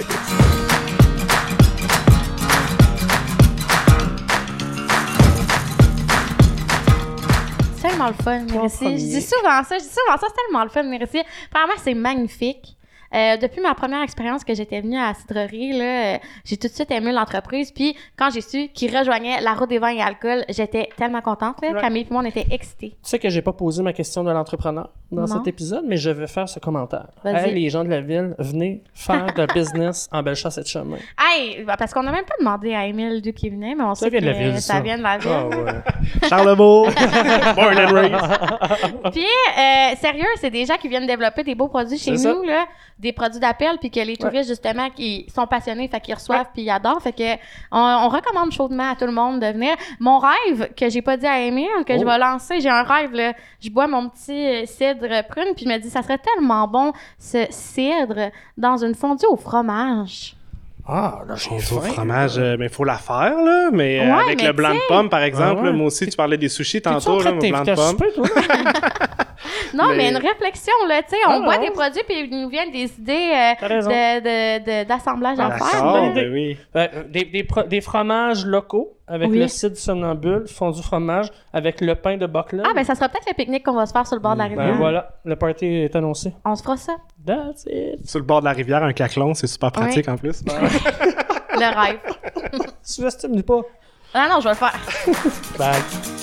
[SPEAKER 1] C'est tellement le fun,
[SPEAKER 3] Toi en
[SPEAKER 1] Mérici.
[SPEAKER 3] premier.
[SPEAKER 1] Je dis souvent ça, je dis souvent ça, c'est tellement le fun, Mérici. Premièrement, c'est magnifique. Euh, depuis ma première expérience que j'étais venue à la cidrerie, là, euh, j'ai tout de suite aimé l'entreprise. Puis quand j'ai su qu'ils rejoignaient la route des vins et alcool, j'étais tellement contente. Là.
[SPEAKER 3] Ouais.
[SPEAKER 1] Camille et moi, on était excités.
[SPEAKER 3] Tu sais que j'ai pas posé ma question de l'entrepreneur dans
[SPEAKER 1] Non.
[SPEAKER 3] cet épisode, mais je vais faire ce commentaire.
[SPEAKER 1] Vas-y.
[SPEAKER 3] Hey, les gens de la ville, venez faire de business en Bellechasse-et-Chemin.
[SPEAKER 1] Hey, bah, parce qu'on n'a même pas demandé à Émile d'où qu'il venait, mais on
[SPEAKER 3] Ça
[SPEAKER 1] sait
[SPEAKER 3] vient
[SPEAKER 1] que
[SPEAKER 3] de la ville,
[SPEAKER 1] ça
[SPEAKER 3] ça.
[SPEAKER 1] vient de la ville.
[SPEAKER 3] Ah ouais.
[SPEAKER 4] Charlebourg, born and raised.
[SPEAKER 1] Puis, euh, sérieux, c'est des gens qui viennent développer des beaux produits chez
[SPEAKER 3] C'est
[SPEAKER 1] nous, là, des produits d'appel, puis que les touristes, justement, qui sont passionnés, fait qu'ils reçoivent,
[SPEAKER 3] Ouais.
[SPEAKER 1] puis ils adorent. Fait que on, on recommande chaudement à tout le monde de venir. Mon rêve, que j'ai pas dit à Émile, que
[SPEAKER 3] Oh.
[SPEAKER 1] je vais lancer, j'ai un rêve, là. Je bois mon petit euh, cidre prune, puis je me dis, ça serait tellement bon, ce cidre, dans une fondue au fromage.
[SPEAKER 3] Ah, là, j'ai
[SPEAKER 4] Au
[SPEAKER 3] faim.
[SPEAKER 4] fromage, euh, mais il faut la faire, là. Mais euh,
[SPEAKER 1] Ouais,
[SPEAKER 4] avec
[SPEAKER 1] mais
[SPEAKER 4] le blanc de
[SPEAKER 1] tu sais-
[SPEAKER 4] pomme, par exemple,
[SPEAKER 3] Ah ouais.
[SPEAKER 4] là, moi aussi, tu parlais des sushis
[SPEAKER 3] T'es-tu en
[SPEAKER 4] tantôt,
[SPEAKER 3] train
[SPEAKER 4] là,
[SPEAKER 3] de
[SPEAKER 4] mon blanc de
[SPEAKER 3] t'inviter à
[SPEAKER 4] pomme.
[SPEAKER 3] souper, toi?
[SPEAKER 1] Non, mais,
[SPEAKER 4] Mais-
[SPEAKER 1] une réflexion, là, tu sais, on
[SPEAKER 3] Ah,
[SPEAKER 1] boit
[SPEAKER 3] ouais.
[SPEAKER 1] des produits, puis ils nous viennent des idées euh,
[SPEAKER 3] T'as raison.
[SPEAKER 1] de, de, de- d'assemblage
[SPEAKER 3] Ah,
[SPEAKER 1] à faire.
[SPEAKER 4] D'accord,
[SPEAKER 1] là.
[SPEAKER 4] ben oui.
[SPEAKER 3] Euh, des, des, pro- des fromages locaux avec
[SPEAKER 1] Oui.
[SPEAKER 3] le cidre somnambule, fondu fromage avec le pain de Buckland.
[SPEAKER 1] Ah, ben ça sera peut-être le pique-nique qu'on va se faire sur le bord de la
[SPEAKER 3] Ben
[SPEAKER 1] rivière.
[SPEAKER 3] voilà, le party est annoncé.
[SPEAKER 1] On se fera ça.
[SPEAKER 3] That's it.
[SPEAKER 4] Sur le bord de la rivière, un caclon, c'est super pratique en plus.
[SPEAKER 1] Le rêve.
[SPEAKER 3] Sous-estime-nous pas.
[SPEAKER 1] Ah non, je vais le faire.
[SPEAKER 3] Bye.